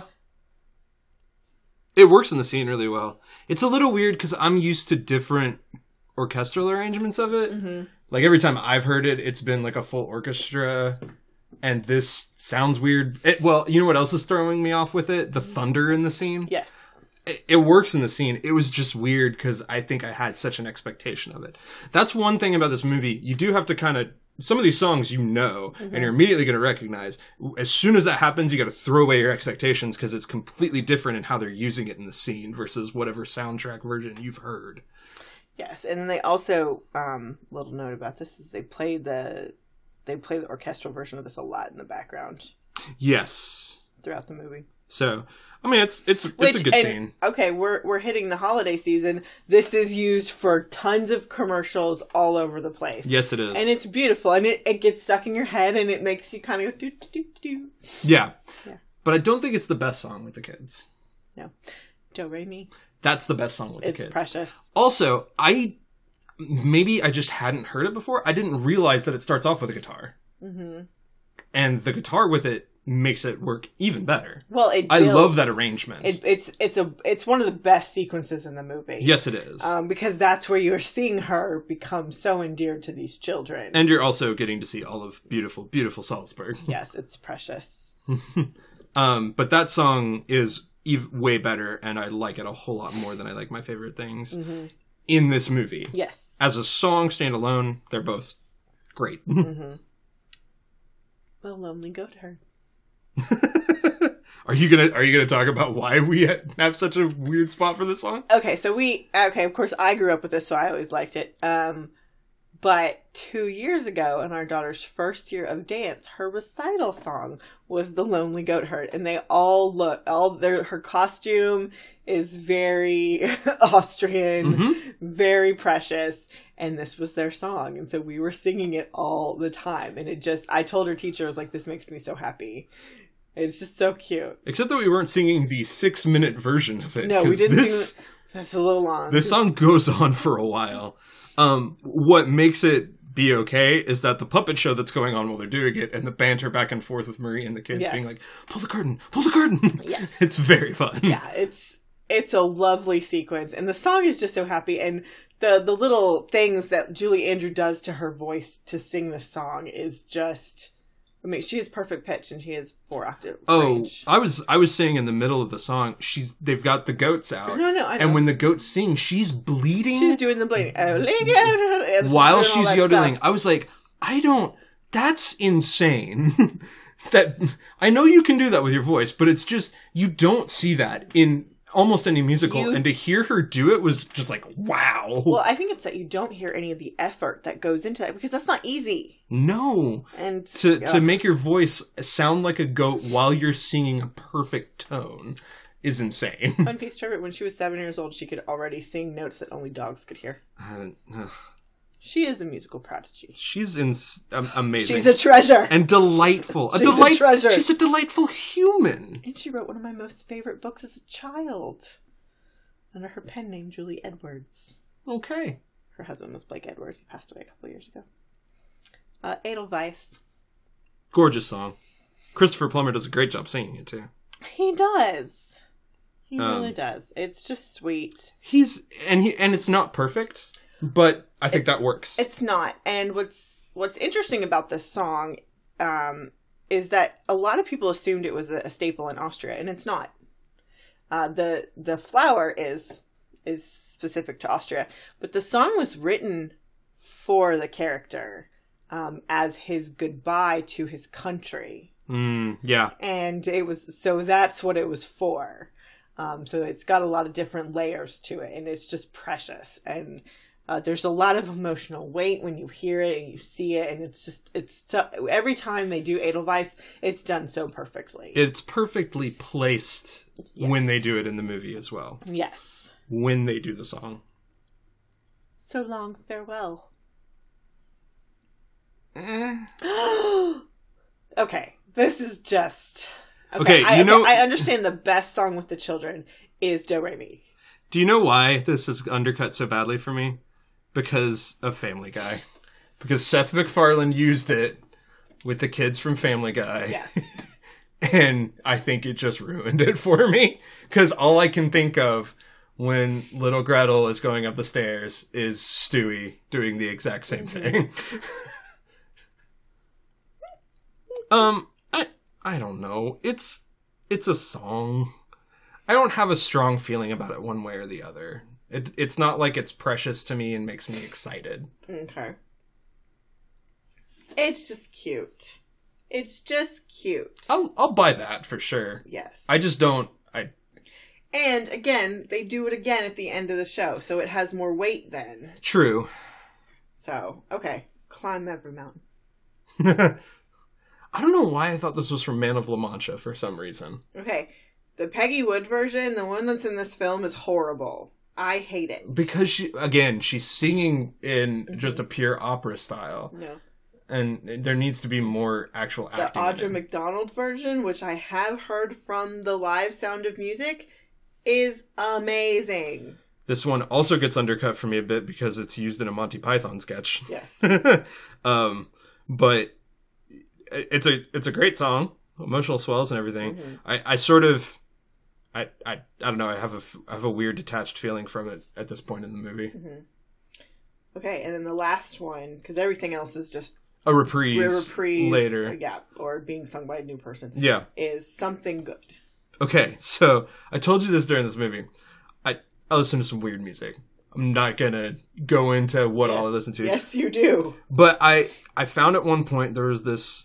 C: It works in the scene really well. It's a little weird because I'm used to different orchestral arrangements of it.
B: Mm-hmm.
C: Like every time I've heard it, it's been like a full orchestra. And this sounds weird. It, well, you know what else is throwing me off with it? The thunder in the scene.
B: Yes.
C: It, it works in the scene. It was just weird because I think I had such an expectation of it. That's one thing about this movie. You do have to kind of... Some of these songs you know, mm-hmm. and you're immediately going to recognize. As soon as that happens, you got to throw away your expectations because it's completely different in how they're using it in the scene versus whatever soundtrack version you've heard.
B: Yes, and then they also, um, little note about this is they play the they play the orchestral version of this a lot in the background.
C: Yes,
B: throughout the movie.
C: So, I mean, it's it's it's
B: Which,
C: a good
B: and,
C: scene.
B: Okay, we're we're hitting the holiday season. This is used for tons of commercials all over the place.
C: Yes, it is,
B: and it's beautiful, and it, it gets stuck in your head, and it makes you kind of go do do do do.
C: Yeah,
B: yeah.
C: But I don't think it's the best song with the kids.
B: No, Do Re Mi.
C: That's the best song with
B: it's
C: the kids.
B: It's precious.
C: Also, I maybe I just hadn't heard it before. I didn't realize that it starts off with a guitar,
B: mm-hmm.
C: and the guitar with it makes it work even better.
B: Well, it
C: I
B: builds,
C: love that arrangement.
B: It, it's it's a it's one of the best sequences in the movie.
C: Yes, it is.
B: Um, because that's where you're seeing her become so endeared to these children,
C: and you're also getting to see all of beautiful, beautiful Salzburg.
B: Yes, it's precious.
C: um, but that song is ev- way better, and I like it a whole lot more than I like My Favorite Things mm-hmm. in this movie.
B: Yes,
C: as a song standalone, they're both great.
B: Mm-hmm. The Lonely Goat Herd.
C: Are you gonna Are you gonna talk about why we have such a weird spot for this song?
B: Okay, so we okay. Of course, I grew up with this, so I always liked it. Um, but two years ago, in our daughter's first year of dance, her recital song was "The Lonely Goat Herd," and they all look all their her costume is very Austrian,
C: Mm-hmm.
B: very precious. And this was their song. And so we were singing it all the time. And it just, I told her teacher, I was like, this makes me so happy. It's just so cute.
C: Except that we weren't singing the six minute version of it.
B: No, we
C: 'cause
B: didn't
C: this,
B: sing, that's a little long.
C: This song goes on for a while. Um, what makes it be okay is that the puppet show that's going on while they're doing it and the banter back and forth with Marie and the kids
B: Yes.
C: being like, pull the curtain, pull the curtain.
B: Yes.
C: It's very fun.
B: Yeah, it's, it's a lovely sequence. And the song is just so happy. And the, the little things that Julie Andrew does to her voice to sing this song is just, I mean, she has perfect pitch and she has four octave
C: Oh,
B: range.
C: I was I was saying in the middle of the song, she's they've got the goats out.
B: No, no, I know.
C: And when the goats sing, she's bleeding
B: She's doing the bleeding. Oh,
C: while
B: doing all
C: she's
B: that
C: yodeling.
B: stuff.
C: I was like, I don't. That's insane. That I know you can do that with your voice, but it's just you don't see that in almost any musical.
B: You-
C: And to hear her do it was just like, wow.
B: Well, I think it's that you don't hear any of the effort that goes into that because that's not easy.
C: No.
B: And
C: To to
B: ugh.
C: make your voice sound like a goat while you're singing a perfect tone is insane.
B: Fun piece trivia: when she was seven years old, she could already sing notes that only dogs could hear.
C: I don't- ugh.
B: She is a musical prodigy.
C: She's in, um, amazing.
B: She's a treasure.
C: and delightful. A
B: She's a
C: delight.
B: treasure.
C: She's a delightful human.
B: And she wrote one of my most favorite books as a child under her pen name, Julie Edwards.
C: Okay.
B: Her husband was Blake Edwards. He passed away a couple years ago. Uh, Edelweiss.
C: Gorgeous song. Christopher Plummer does a great job singing it too.
B: He does. He
C: Um,
B: really does. It's just sweet.
C: He's and he and it's not perfect, but I think
B: It's-
C: that works.
B: It's not. And what's what's interesting about this song um, is that a lot of people assumed it was a, a staple in Austria, and it's not. Uh, the the flower is is specific to Austria, but the song was written for the character um, as his goodbye to his country,
C: Mm, yeah.
B: and it was so that's what it was for. Um, so it's got a lot of different layers to it, and it's just precious. And uh, there's a lot of emotional weight when you hear it and you see it, and it's just it's so, every time they do Edelweiss, it's done so perfectly.
C: It's perfectly placed
B: Yes.
C: when they do it in the movie as well.
B: Yes.
C: When they do the song.
B: So long farewell.
C: Eh.
B: Okay, this is just
C: Okay,
B: I,
C: you know-
B: I understand the best song with the children is Do Re Mi.
C: Do you know why this is undercut so badly for me? Because of Family Guy. Because Seth MacFarlane used it with the kids from Family Guy.
B: Yes.
C: And I think it just ruined it for me. Because all I can think of when little Gretel is going up the stairs is Stewie doing the exact same thing. um, I I don't know. It's it's a song. I don't have a strong feeling about it one way or the other. It, it's not like it's precious to me and makes me excited.
B: Okay. It's just cute. It's just cute.
C: I'll I'll buy that for sure.
B: Yes.
C: I just don't. I
B: And again, they do it again at the end of the show, so it has more weight then.
C: true.
B: So, okay. Climb every mountain.
C: I don't know why I thought this was from Man of La Mancha for some reason.
B: Okay. The Peggy Wood version, the one that's in this film, is horrible. I hate it.
C: Because she again, she's singing in just a pure opera style,
B: No.
C: and there needs to be more actual
B: The
C: acting. in
B: Audra
C: it.
B: McDonald version, which I have heard from the live Sound of Music, is amazing.
C: This one also gets undercut for me a bit because it's used in a Monty Python sketch.
B: Yes.
C: um, but it's a it's a great song, emotional swells and everything.
B: Mhm.
C: I, I sort of, I, I I don't know. I have a f- I have a weird detached feeling from it at this point in the movie.
B: Mm-hmm. Okay, and then the last one, because everything else is just
C: A reprise,
B: reprise
C: later.
B: yeah, or being sung by a new person,
C: Yeah.
B: is Something Good.
C: Okay, so I told you this during this movie. I I listen to some weird music. I'm not gonna go into what all I
B: Yes.
C: listen to.
B: Yes, you do.
C: But I I found at one point there was this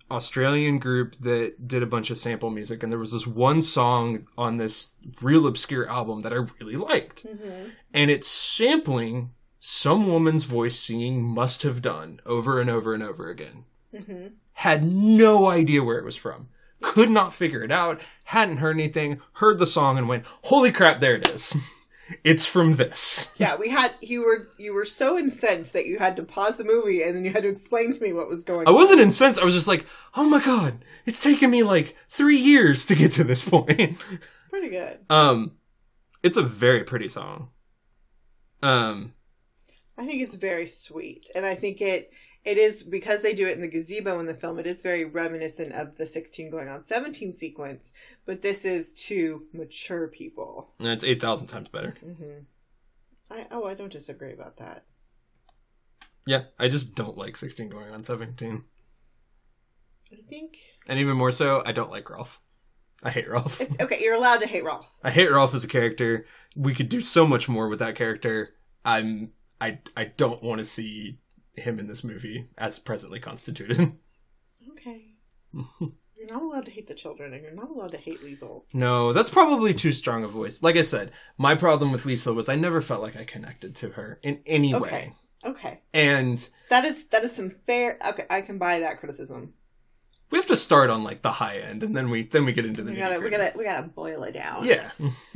C: Australian group that did a bunch of sample music, and there was this one song on this real obscure album that I really liked. Mm-hmm. And it's sampling some woman's voice singing Must Have Done over and over and over again. Mm-hmm. Had no idea where it was from. Could not figure it out. Hadn't heard anything. Heard the song and went, holy crap, there it is. It's from this.
B: Yeah, we had, you were you were so incensed that you had to pause the movie and then you had to explain to me what was going
C: I
B: on.
C: I wasn't incensed. I was just like, oh my god, it's taken me like three years to get to this point.
B: It's pretty good.
C: Um, it's a very pretty song. Um,
B: I think it's very sweet. And I think it it is, because they do it in the gazebo in the film, it is very reminiscent of the sixteen going on seventeen sequence. But this is to mature people.
C: And it's eight thousand times better.
B: Mm-hmm. I, oh, I don't disagree about that.
C: Yeah, I just don't like sixteen going on seventeen.
B: I think...
C: And even more so, I don't like Rolf. I hate Rolf.
B: It's, okay, you're allowed to hate Rolf.
C: I hate Rolf as a character. We could do so much more with that character. I'm... I, I don't want to see him in this movie as presently constituted.
B: Okay. You're not allowed to hate the children, and you're not allowed to hate Liesel.
C: No, that's probably too strong a voice. Like I said, my problem with Liesel was I never felt like I connected to her in any
B: okay.
C: way.
B: Okay.
C: And
B: that is that is some fair. Okay, I can buy that criticism.
C: We have to start on like the high end, and then we then we get into the.
B: We gotta we gotta we gotta boil it down.
C: Yeah.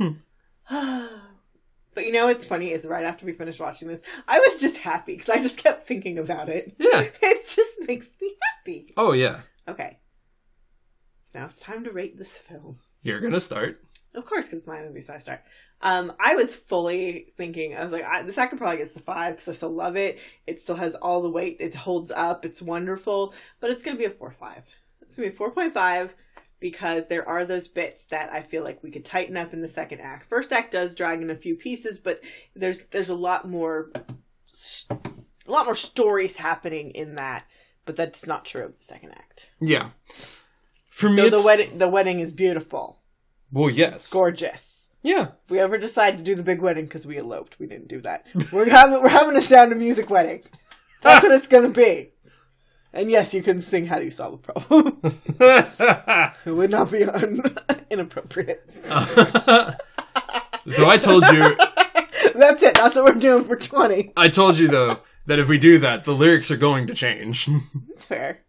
B: But you know what's funny is right after we finished watching this, I was just happy because I just kept thinking about it.
C: Yeah.
B: It just makes me happy.
C: Oh, yeah.
B: Okay. So now it's time to rate this film.
C: You're going to start.
B: Of course, because it's my movie, so I start. Um, I was fully thinking, I was like, I, the second probably gets the five because I still love it. It still has all the weight. It holds up. It's wonderful. But it's going to be a four point five. It's going to be a four point five. Because there are those bits that I feel like we could tighten up in the second act. First act does drag in a few pieces, but there's there's a lot more a lot more stories happening in that. But that's not true of the second act.
C: Yeah, for me,
B: so
C: it's...
B: the wedding the wedding is beautiful.
C: Well, yes,
B: it's gorgeous.
C: Yeah.
B: If we ever decide to do the big wedding, because we eloped, we didn't do that. We're having we're having a Sound of Music wedding. That's what it's gonna be. And yes, you can sing How Do You Solve a Problem. It would not be un- inappropriate.
C: Uh, so I told you...
B: That's it. That's what we're doing for twenty.
C: I told you, though, that if we do that, the lyrics are going to change.
B: That's fair.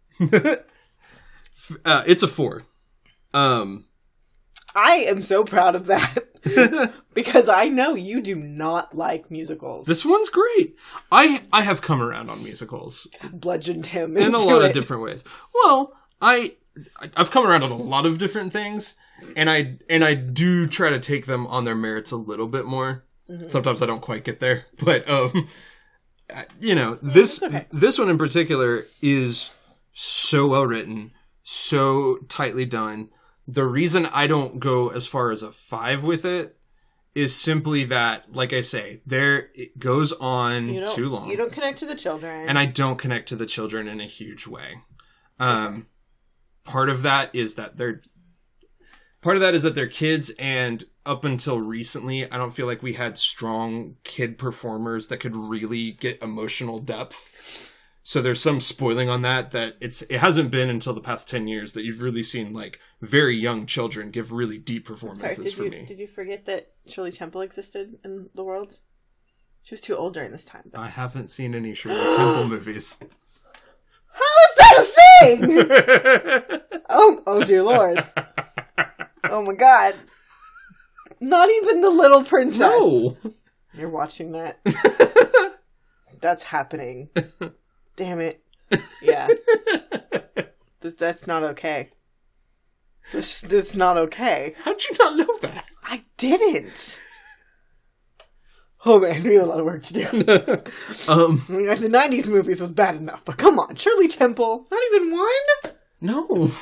C: uh, it's a four. Um,
B: I am so proud of that. Because I know you do not like musicals.
C: This one's great. I I have come around on musicals.
B: Bludgeoned him
C: in a lot
B: it.
C: of different ways. Well, I I've come around on a lot of different things, and I and I do try to take them on their merits a little bit more. Mm-hmm. Sometimes I don't quite get there, but um, you know, this okay. this one in particular is so well written, so tightly done. The reason I don't go as far as a five with it is simply that, like I say, there it goes on too long.
B: You don't connect to the children.
C: And I don't connect to the children in a huge way. Um, okay. Part of that is that they're part of that is that they're kids, and up until recently, I don't feel like we had strong kid performers that could really get emotional depth. So there's some spoiling on that, that it's it hasn't been until the past ten years that you've really seen like very young children give really deep performances.
B: Sorry, did
C: for
B: you,
C: me.
B: Did you forget that Shirley Temple existed in the world? She was too old during this time. But...
C: I haven't seen any Shirley Temple movies.
B: How is that a thing? oh, oh dear Lord. Oh my God. Not even the Little Princess.
C: No.
B: You're watching that. That's happening. Damn it. Yeah. this, that's not okay. This, that's not okay.
C: How'd you not know that?
B: I didn't. Oh man, we have a lot of work to do.
C: um,
B: I mean, the nineties movies was bad enough, but come on, Shirley Temple, not even one?
C: No.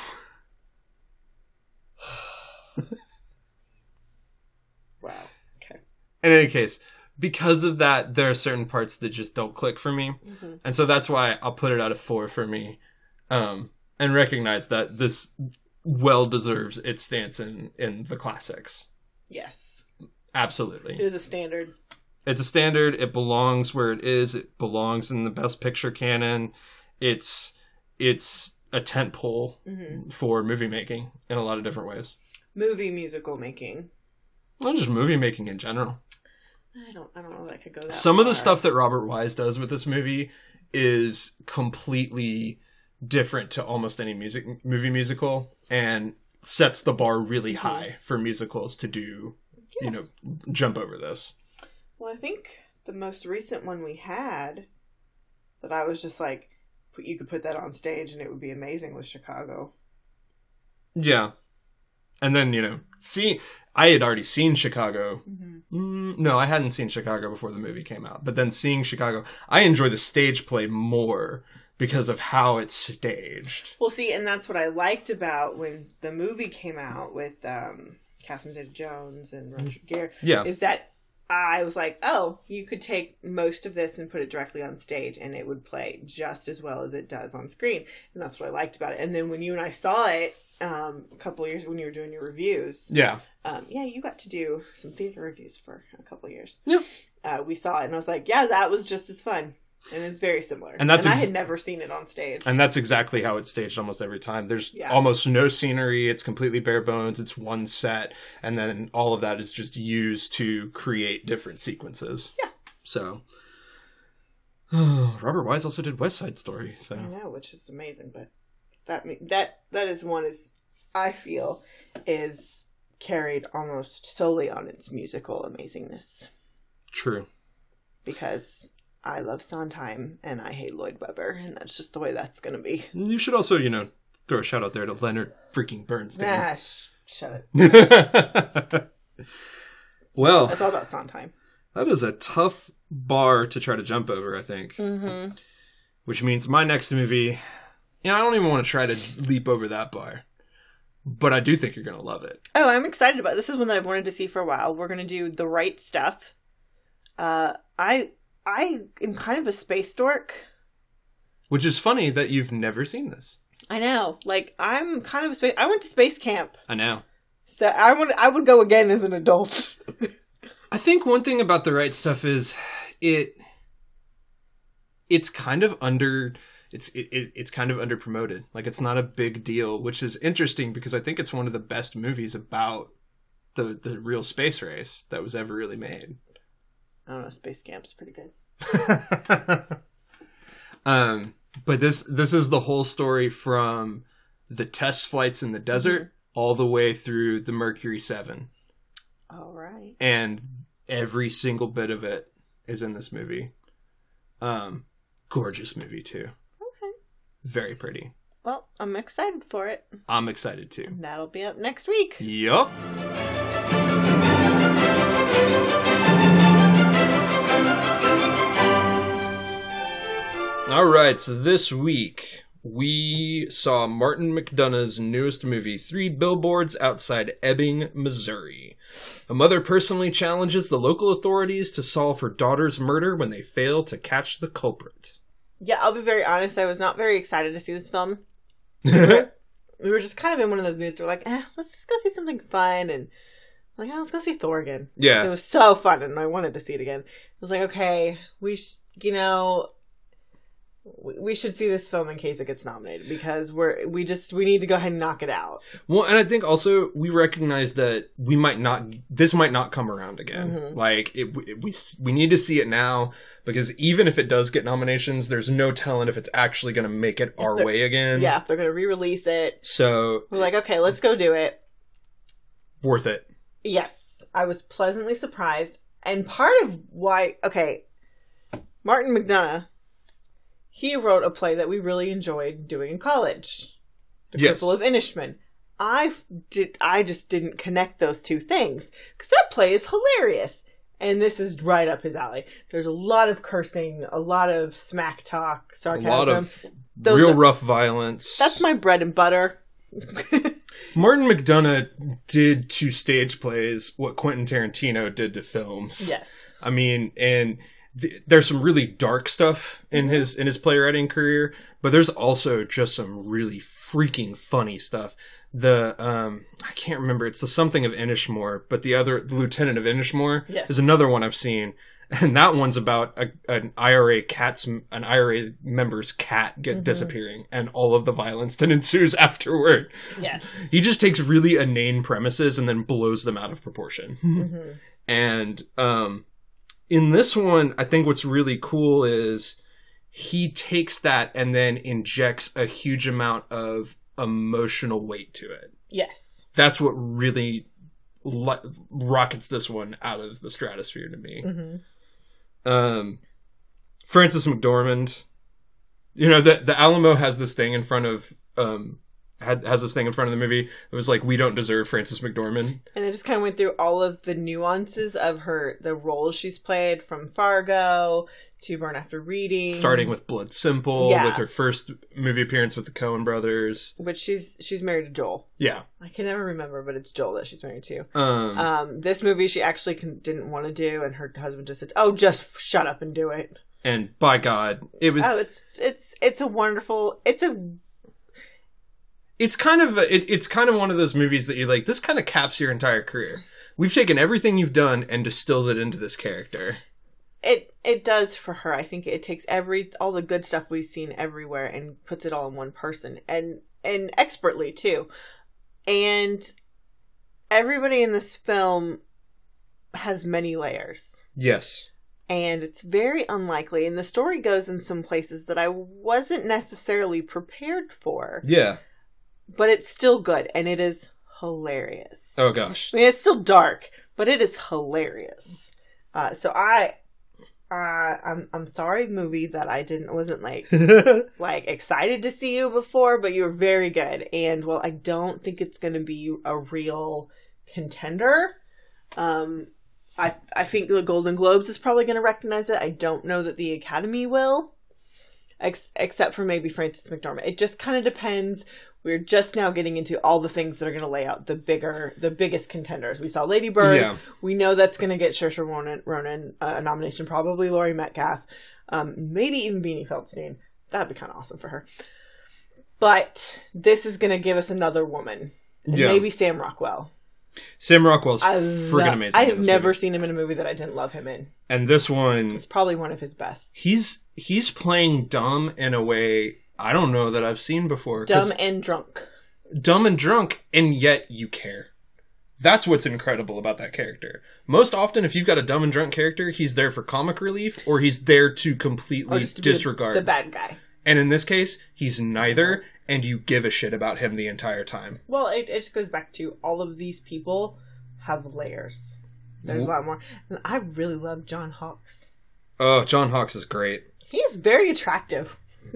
B: Wow. Okay.
C: In any case, because of that, there are certain parts that just don't click for me. Mm-hmm. And so that's why I'll put it at a four for me. Um, and recognize that this well deserves its stance in, in the classics.
B: Yes.
C: Absolutely.
B: It is a standard.
C: It's a standard. It belongs where it is. It belongs in the Best Picture canon. It's, it's a tent pole
B: Mm-hmm.
C: for movie making in a lot of different ways.
B: Movie musical making.
C: Not just movie making in general.
B: I don't. I don't know if I could go that.
C: Some
B: far.
C: of the stuff that Robert Wise does with this movie is completely different to almost any music movie musical, and sets the bar really
B: Mm-hmm.
C: high for musicals to do.
B: Yes.
C: You know, jump over this.
B: Well, I think the most recent one we had that I was just like, you could put that on stage and it would be amazing was Chicago.
C: Yeah. And then, you know, see, I had already seen Chicago.
B: Mm-hmm.
C: Mm, no, I hadn't seen Chicago before the movie came out. But then seeing Chicago, I enjoy the stage play more because of how it's staged.
B: Well, see, and that's what I liked about when the movie came out with um, Catherine Zeta-Jones and Roger Gere,
C: Yeah.
B: is that I was like, oh, you could take most of this and put it directly on stage and it would play just as well as it does on screen. And that's what I liked about it. And then when you and I saw it um, a couple of years when you were doing your reviews,
C: Yeah.
B: um, yeah, you got to do some theater reviews for a couple of years.
C: Yeah.
B: Uh, we saw it and I was like, yeah, that was just as fun. And it's very similar.
C: And that's
B: I
C: ex-
B: had never seen it on stage.
C: And that's exactly how it's staged almost every time. There's
B: Yeah.
C: almost no scenery. It's completely bare bones. It's one set. And then all of that is just used to create different sequences.
B: Yeah.
C: So, Robert Wise also did West Side Story. So,
B: I know, which is amazing, but that me- that that is one is I feel is carried almost solely on its musical amazingness
C: true.
B: because I love Sondheim and I hate Lloyd Webber, and that's just the way that's going to be.
C: You should also, you know, throw a shout out there to Leonard freaking Bernstein.
B: Ah, sh- shut it.
C: Well,
B: That's all about Sondheim.
C: that is a tough bar to try to jump over, I think.
B: Mm-hmm.
C: Which means my next movie, you know, I don't even want to try to leap over that bar. But I do think you're going to love it.
B: Oh, I'm excited about it. This is one that I've wanted to see for a while. We're going to do The Right Stuff. Uh, I I am kind of a space dork.
C: Which is funny that you've never seen this.
B: I know. Like, I'm kind of a space... I went to space camp.
C: I know.
B: So I would I would go again as an adult.
C: I think one thing about The Right Stuff is it it's kind of under it's it, it, it's kind of under promoted. Like, it's not a big deal, which is interesting because I think it's one of the best movies about the the real space race that was ever really made.
B: I don't know. Space camp's pretty good.
C: um, but this this is the whole story from the test flights in the desert
B: Mm-hmm.
C: all the way through the Mercury seven,
B: All right.
C: and every single bit of it is in this movie. Um, gorgeous movie too.
B: Okay.
C: Very pretty.
B: Well, I'm excited for it.
C: I'm excited too.
B: And that'll be up next week.
C: Yup. All right, so this week we saw Martin McDonagh's newest movie, Three Billboards Outside Ebbing, Missouri. A mother personally challenges the local authorities to solve her daughter's murder when they fail to catch the culprit.
B: Yeah, I'll be very honest. I was not very excited to see this film. We were just kind of in one of those moods where like, eh, let's just go see something fun. And I'm like, oh, let's go see Thor again.
C: Yeah.
B: It was so fun, and I wanted to see it again. I was like, okay, we, sh- you know, we, we should see this film in case it gets nominated because we're we just we need to go ahead and knock it out.
C: Well, and I think also we recognize that we might not, this might not come around again.
B: Mhm.
C: Like, it, it, we we need to see it now because even if it does get nominations, there's no telling if it's actually going to make it our
B: they're-
C: way again.
B: Yeah, if they're gonna re-release it,
C: So,
B: we're like, okay, let's go do it.
C: worth it.
B: Yes, I was pleasantly surprised. And part of why, okay, Martin McDonagh, he wrote a play that we really enjoyed doing in college, The
C: Yes.
B: Cripple of Inishmaan. I f- did, I just didn't connect those two things because that play is hilarious, and this is right up his alley. There's a lot of cursing, a lot of smack talk, sarcasm.
C: A lot of
B: Those
C: real
B: are-
C: rough violence.
B: That's my bread and butter.
C: Martin McDonagh did to stage plays what Quentin Tarantino did to films.
B: Yes.
C: I mean, and th- there's some really dark stuff in
B: Mhm.
C: his in his playwriting career, but there's also just some really freaking funny stuff. The um, I can't remember. It's the something of Inishmore, but the other, the Lieutenant of Inishmore,
B: Yes.
C: is another one I've seen, And that one's about a, an I R A cat's an I R A member's cat get mm-hmm. disappearing, and all of the violence that ensues afterward.
B: Yes,
C: he just takes really inane premises and then blows them out of proportion. Mm-hmm. And um, in this one, I think what's really cool is he takes that and then injects a huge amount of emotional weight to it.
B: Yes,
C: that's what really lo- rockets this one out of the stratosphere to me. Mm-hmm. Um, Frances McDormand, you know, the the Alamo has this thing in front of um had has this thing in front of the movie. It was like, we don't deserve Frances McDormand,
B: and it just kind of went through all of the nuances of her the roles she's played, from Fargo to Burn After Reading,
C: starting with Blood Simple, yeah. with her first movie appearance with the Coen brothers.
B: Which she's she's married to Joel.
C: Yeah,
B: I can never remember, but it's Joel that she's married to.
C: Um,
B: um this movie she actually can, didn't want to do, and her husband just said, "Oh, just shut up and do it."
C: And by God, it was.
B: Oh, it's it's it's a wonderful. It's a.
C: It's kind of a, it, it's kind of one of those movies that you're like, this kind of caps your entire career. We've taken everything you've done and distilled it into this character.
B: It it does for her. I think it takes every all the good stuff we've seen everywhere and puts it all in one person, and and expertly too. And everybody in this film has many layers.
C: Yes.
B: And it's very unlikely, and the story goes in some places that I wasn't necessarily prepared for.
C: Yeah.
B: But it's still good, and it is hilarious.
C: Oh, gosh.
B: I mean, it's still dark, but it is hilarious. Uh, so I, uh, I'm I'm sorry, movie, that I didn't wasn't like like excited to see you before, but you were very good. And well, I don't think it's going to be a real contender. Um, I I think the Golden Globes is probably going to recognize it. I don't know that the Academy will, ex- except for maybe Frances McDormand. It just kind of depends. We're just now getting into all the things that are going to lay out the bigger, the biggest contenders. We saw Lady Bird. Yeah. We know that's going to get Saoirse Ronan, Ronan uh, a nomination. Probably Laurie Metcalf. Um, maybe even Beanie Feldstein. That'd be kind of awesome for her. But this is going to give us another woman. And yeah. Maybe Sam Rockwell.
C: Sam Rockwell's freaking amazing.
B: I have never movie. seen him in a movie that I didn't love him in.
C: And this one...
B: It's probably one of his best.
C: He's He's playing dumb in a way... I don't know that I've seen before.
B: Dumb and drunk.
C: Dumb and drunk, and yet you care. That's what's incredible about that character. Most often, if you've got a dumb and drunk character, he's there for comic relief, or he's there to completely to disregard.
B: The bad guy.
C: And in this case, he's neither, and you give a shit about him the entire time.
B: Well, it, it just goes back to all of these people have layers. There's mm-hmm. a lot more. And I really love John Hawkes.
C: Oh, John Hawkes is great.
B: He is very attractive.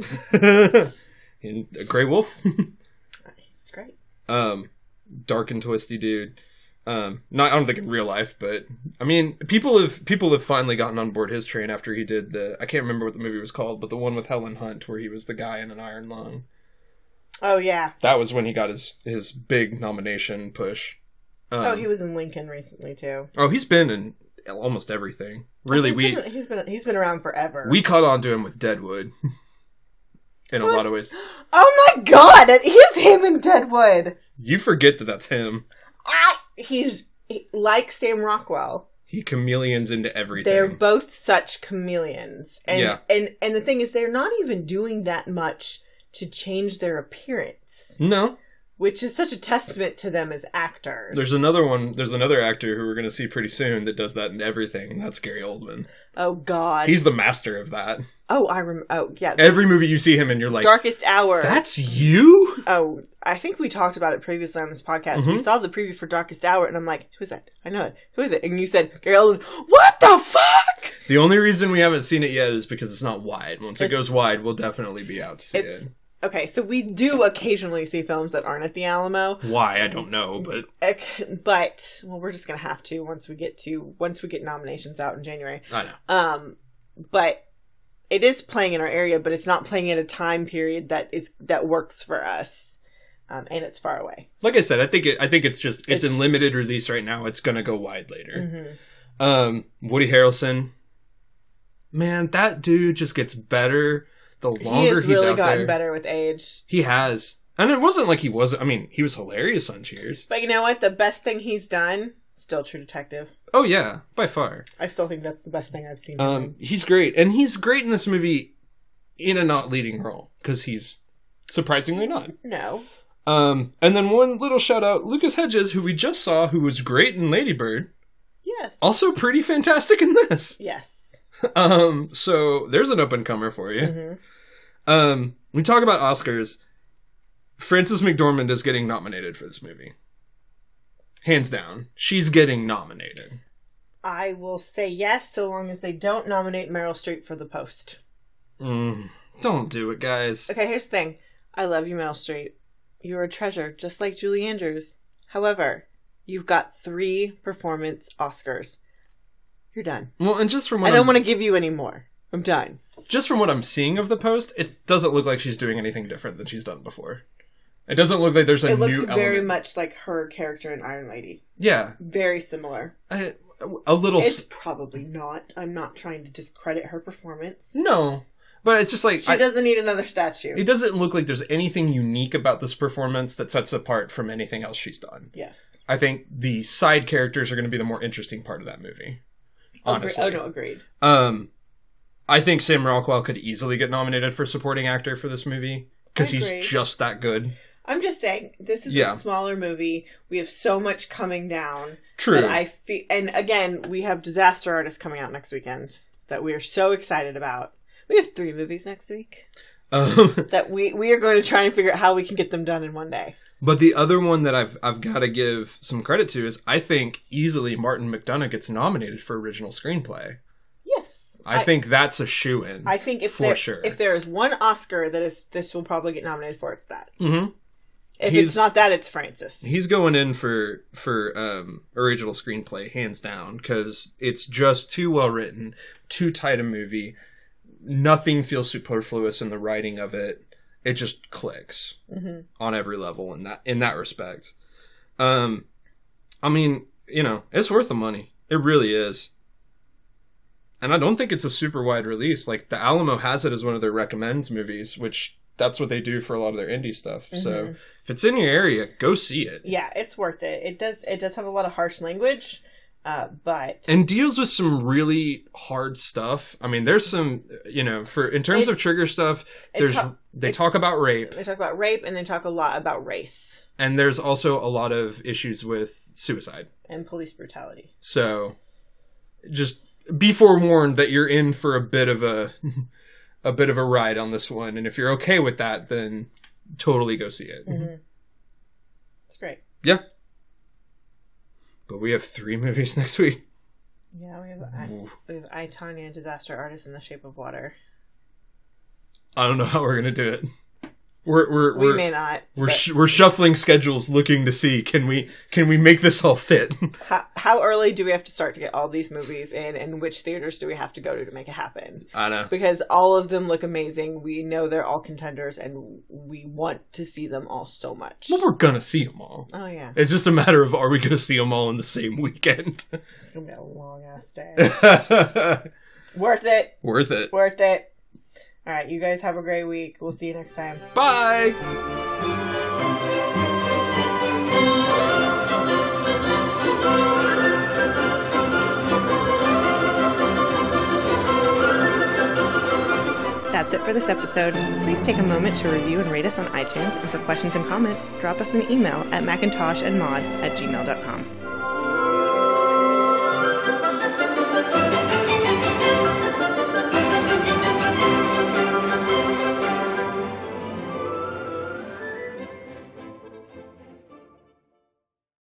C: In a Grey Wolf.
B: He's great.
C: Um, dark and twisty dude. Um, not I don't think in real life, but I mean, people have people have finally gotten on board his train after he did the I can't remember what the movie was called, but the one with Helen Hunt where he was the guy in an iron lung.
B: Oh yeah.
C: That was when he got his his big nomination push.
B: Um, oh, he was in Lincoln recently too.
C: Oh, he's been in almost everything. Really,
B: oh,
C: he's
B: we been, he's been he's been around forever.
C: We caught on to him with Deadwood. In a lot of ways.
B: Oh my god! It is him in Deadwood!
C: You forget that that's him.
B: I, he's he, like Sam Rockwell.
C: He chameleons into everything.
B: They're both such chameleons. And,
C: yeah.
B: And, and the thing is, they're not even doing that much to change their appearance.
C: No.
B: Which is such a testament to them as actors.
C: There's another one, there's another actor who we're going to see pretty soon that does that in everything, and that's Gary Oldman.
B: Oh, God.
C: He's the master of that.
B: Oh, I remember. Oh, yeah.
C: Every movie you see him in, you're like...
B: Darkest Hour.
C: That's you?
B: Oh, I think we talked about it previously on this podcast.
C: Mm-hmm.
B: We saw the preview for Darkest Hour, and I'm like, who's that? I know it. Who is it? And you said, Gary Oldman. What the fuck?
C: The only reason we haven't seen it yet is because it's not wide. Once it's, it goes wide, we'll definitely be out to see it.
B: Okay, so we do occasionally see films that aren't at the Alamo.
C: Why? I don't know, but...
B: But, well, we're just going to have to once we get to, once we get nominations out in January.
C: I know.
B: Um, but it is playing in our area, but it's not playing at a time period that is, that works for us. Um, and it's far away.
C: Like I said, I think it, I think it's just, it's, it's in limited release right now. It's going to go wide later.
B: Mm-hmm.
C: Um, Woody Harrelson. Man, that dude just gets better... The longer
B: he has
C: he's
B: really
C: out
B: gotten
C: there,
B: better with age.
C: He has. And it wasn't like he wasn't. I mean, he was hilarious on Cheers.
B: But you know what? The best thing he's done, still True Detective.
C: Oh yeah, by far.
B: I still think that's the best thing I've seen.
C: Um, he's great, and he's great in this movie in a not leading role because he's surprisingly not.
B: No.
C: Um, and then one little shout out, Lucas Hedges, who we just saw, who was great in Lady Bird.
B: Yes.
C: Also pretty fantastic in this.
B: Yes.
C: Um, so there's an up and comer for you.
B: Mm-hmm.
C: Um, we talk about Oscars. Frances McDormand is getting nominated for this movie. Hands down. She's getting nominated.
B: I will say yes, so long as they don't nominate Meryl Streep for The Post.
C: Mm, don't do it, guys.
B: Okay, here's the thing. I love you, Meryl Streep. You're a treasure, just like Julie Andrews. However, you've got three performance Oscars. You're done.
C: Well, and just from what
B: I don't
C: I'm,
B: want to give you any more. I'm done.
C: Just from what I'm seeing of The Post, it doesn't look like she's doing anything different than she's done before. It doesn't look like there's a
B: it
C: new
B: looks
C: element.
B: very much like her character in Iron Lady.
C: Yeah.
B: Very similar.
C: I, a little...
B: It's
C: s-
B: probably not. I'm not trying to discredit her performance.
C: No. But it's just like...
B: She
C: I,
B: doesn't need another statue.
C: It doesn't look like there's anything unique about this performance that sets apart from anything else she's done.
B: Yes.
C: I think the side characters are going to be the more interesting part of that movie. Honestly.
B: Agre- oh, no, agreed.
C: Um, I think Sam Rockwell could easily get nominated for supporting actor for this movie. Because he's
B: agree.
C: just that good.
B: I'm just saying, this is
C: Yeah.
B: a smaller movie. We have so much coming down.
C: True.
B: That I feel, and again, we have Disaster Artist coming out next weekend that we are so excited about. We have three movies next week
C: Um,
B: that we, we are going to try and figure out how we can get them done in one day.
C: but the other one that I've I've got to give some credit to is I think easily Martin McDonagh gets nominated for original screenplay.
B: Yes.
C: I, I think that's a shoo-in.
B: I think if
C: for
B: there,
C: sure.
B: if there is one Oscar that is this will probably get nominated for, it's that.
C: Mm-hmm.
B: If
C: He's-
B: it's not that, it's Francis.
C: He's going in for for um, original screenplay, hands down, because it's just too well written, too tight a movie. Nothing feels superfluous in the writing of it. It just clicks
B: Mm-hmm.
C: on every level in that in that respect. Um, I mean, you know, it's worth the money. It really is. And I don't think it's a super wide release. Like the Alamo has it as one of their recommends movies, which that's what they do for a lot of their indie stuff. So
B: Mm-hmm.
C: if it's in your area, go see it.
B: Yeah, it's worth it. It does. It does have a lot of harsh language, uh, but
C: And deals with some really hard stuff. I mean, there's some, you know, for in terms
B: It-
C: of trigger stuff,
B: it
C: there's
B: ta-
C: they
B: it-
C: talk about rape,
B: they talk about rape and they talk a lot about race
C: and there's also a lot of issues with suicide.
B: and police brutality.
C: So just be forewarned that you're in for a bit of a a bit of a ride on this one, and if you're okay with that, then totally go see it.
B: Mm-hmm. It's great.
C: Yeah. But we have three movies next week.
B: Yeah, we have I,
C: Ooh.
B: we have I, Tonya, Disaster Artist, in the Shape of Water.
C: I don't know how we're gonna do it. We're we're
B: We
C: we're
B: may not.
C: we're,
B: but
C: sh- we're shuffling schedules, looking to see can we can we make this all fit.
B: how, how early do we have to start to get all these movies in, and which theaters do we have to go to to make it happen?
C: I know.
B: Because all of them look amazing. We know they're all contenders, and we want to see them all so much.
C: Well, we're gonna see them all.
B: Oh yeah,
C: It's just a matter of are we gonna see them all in the same weekend?
B: it's gonna be a long ass day. Worth it.
C: Worth it.
B: Worth it. All right, you guys have a great week. We'll see you next time.
C: Bye.
B: That's it for this episode. Please take a moment to review and rate us on iTunes, and for questions and comments, drop us an email at macintoshandmod at gmail dot com.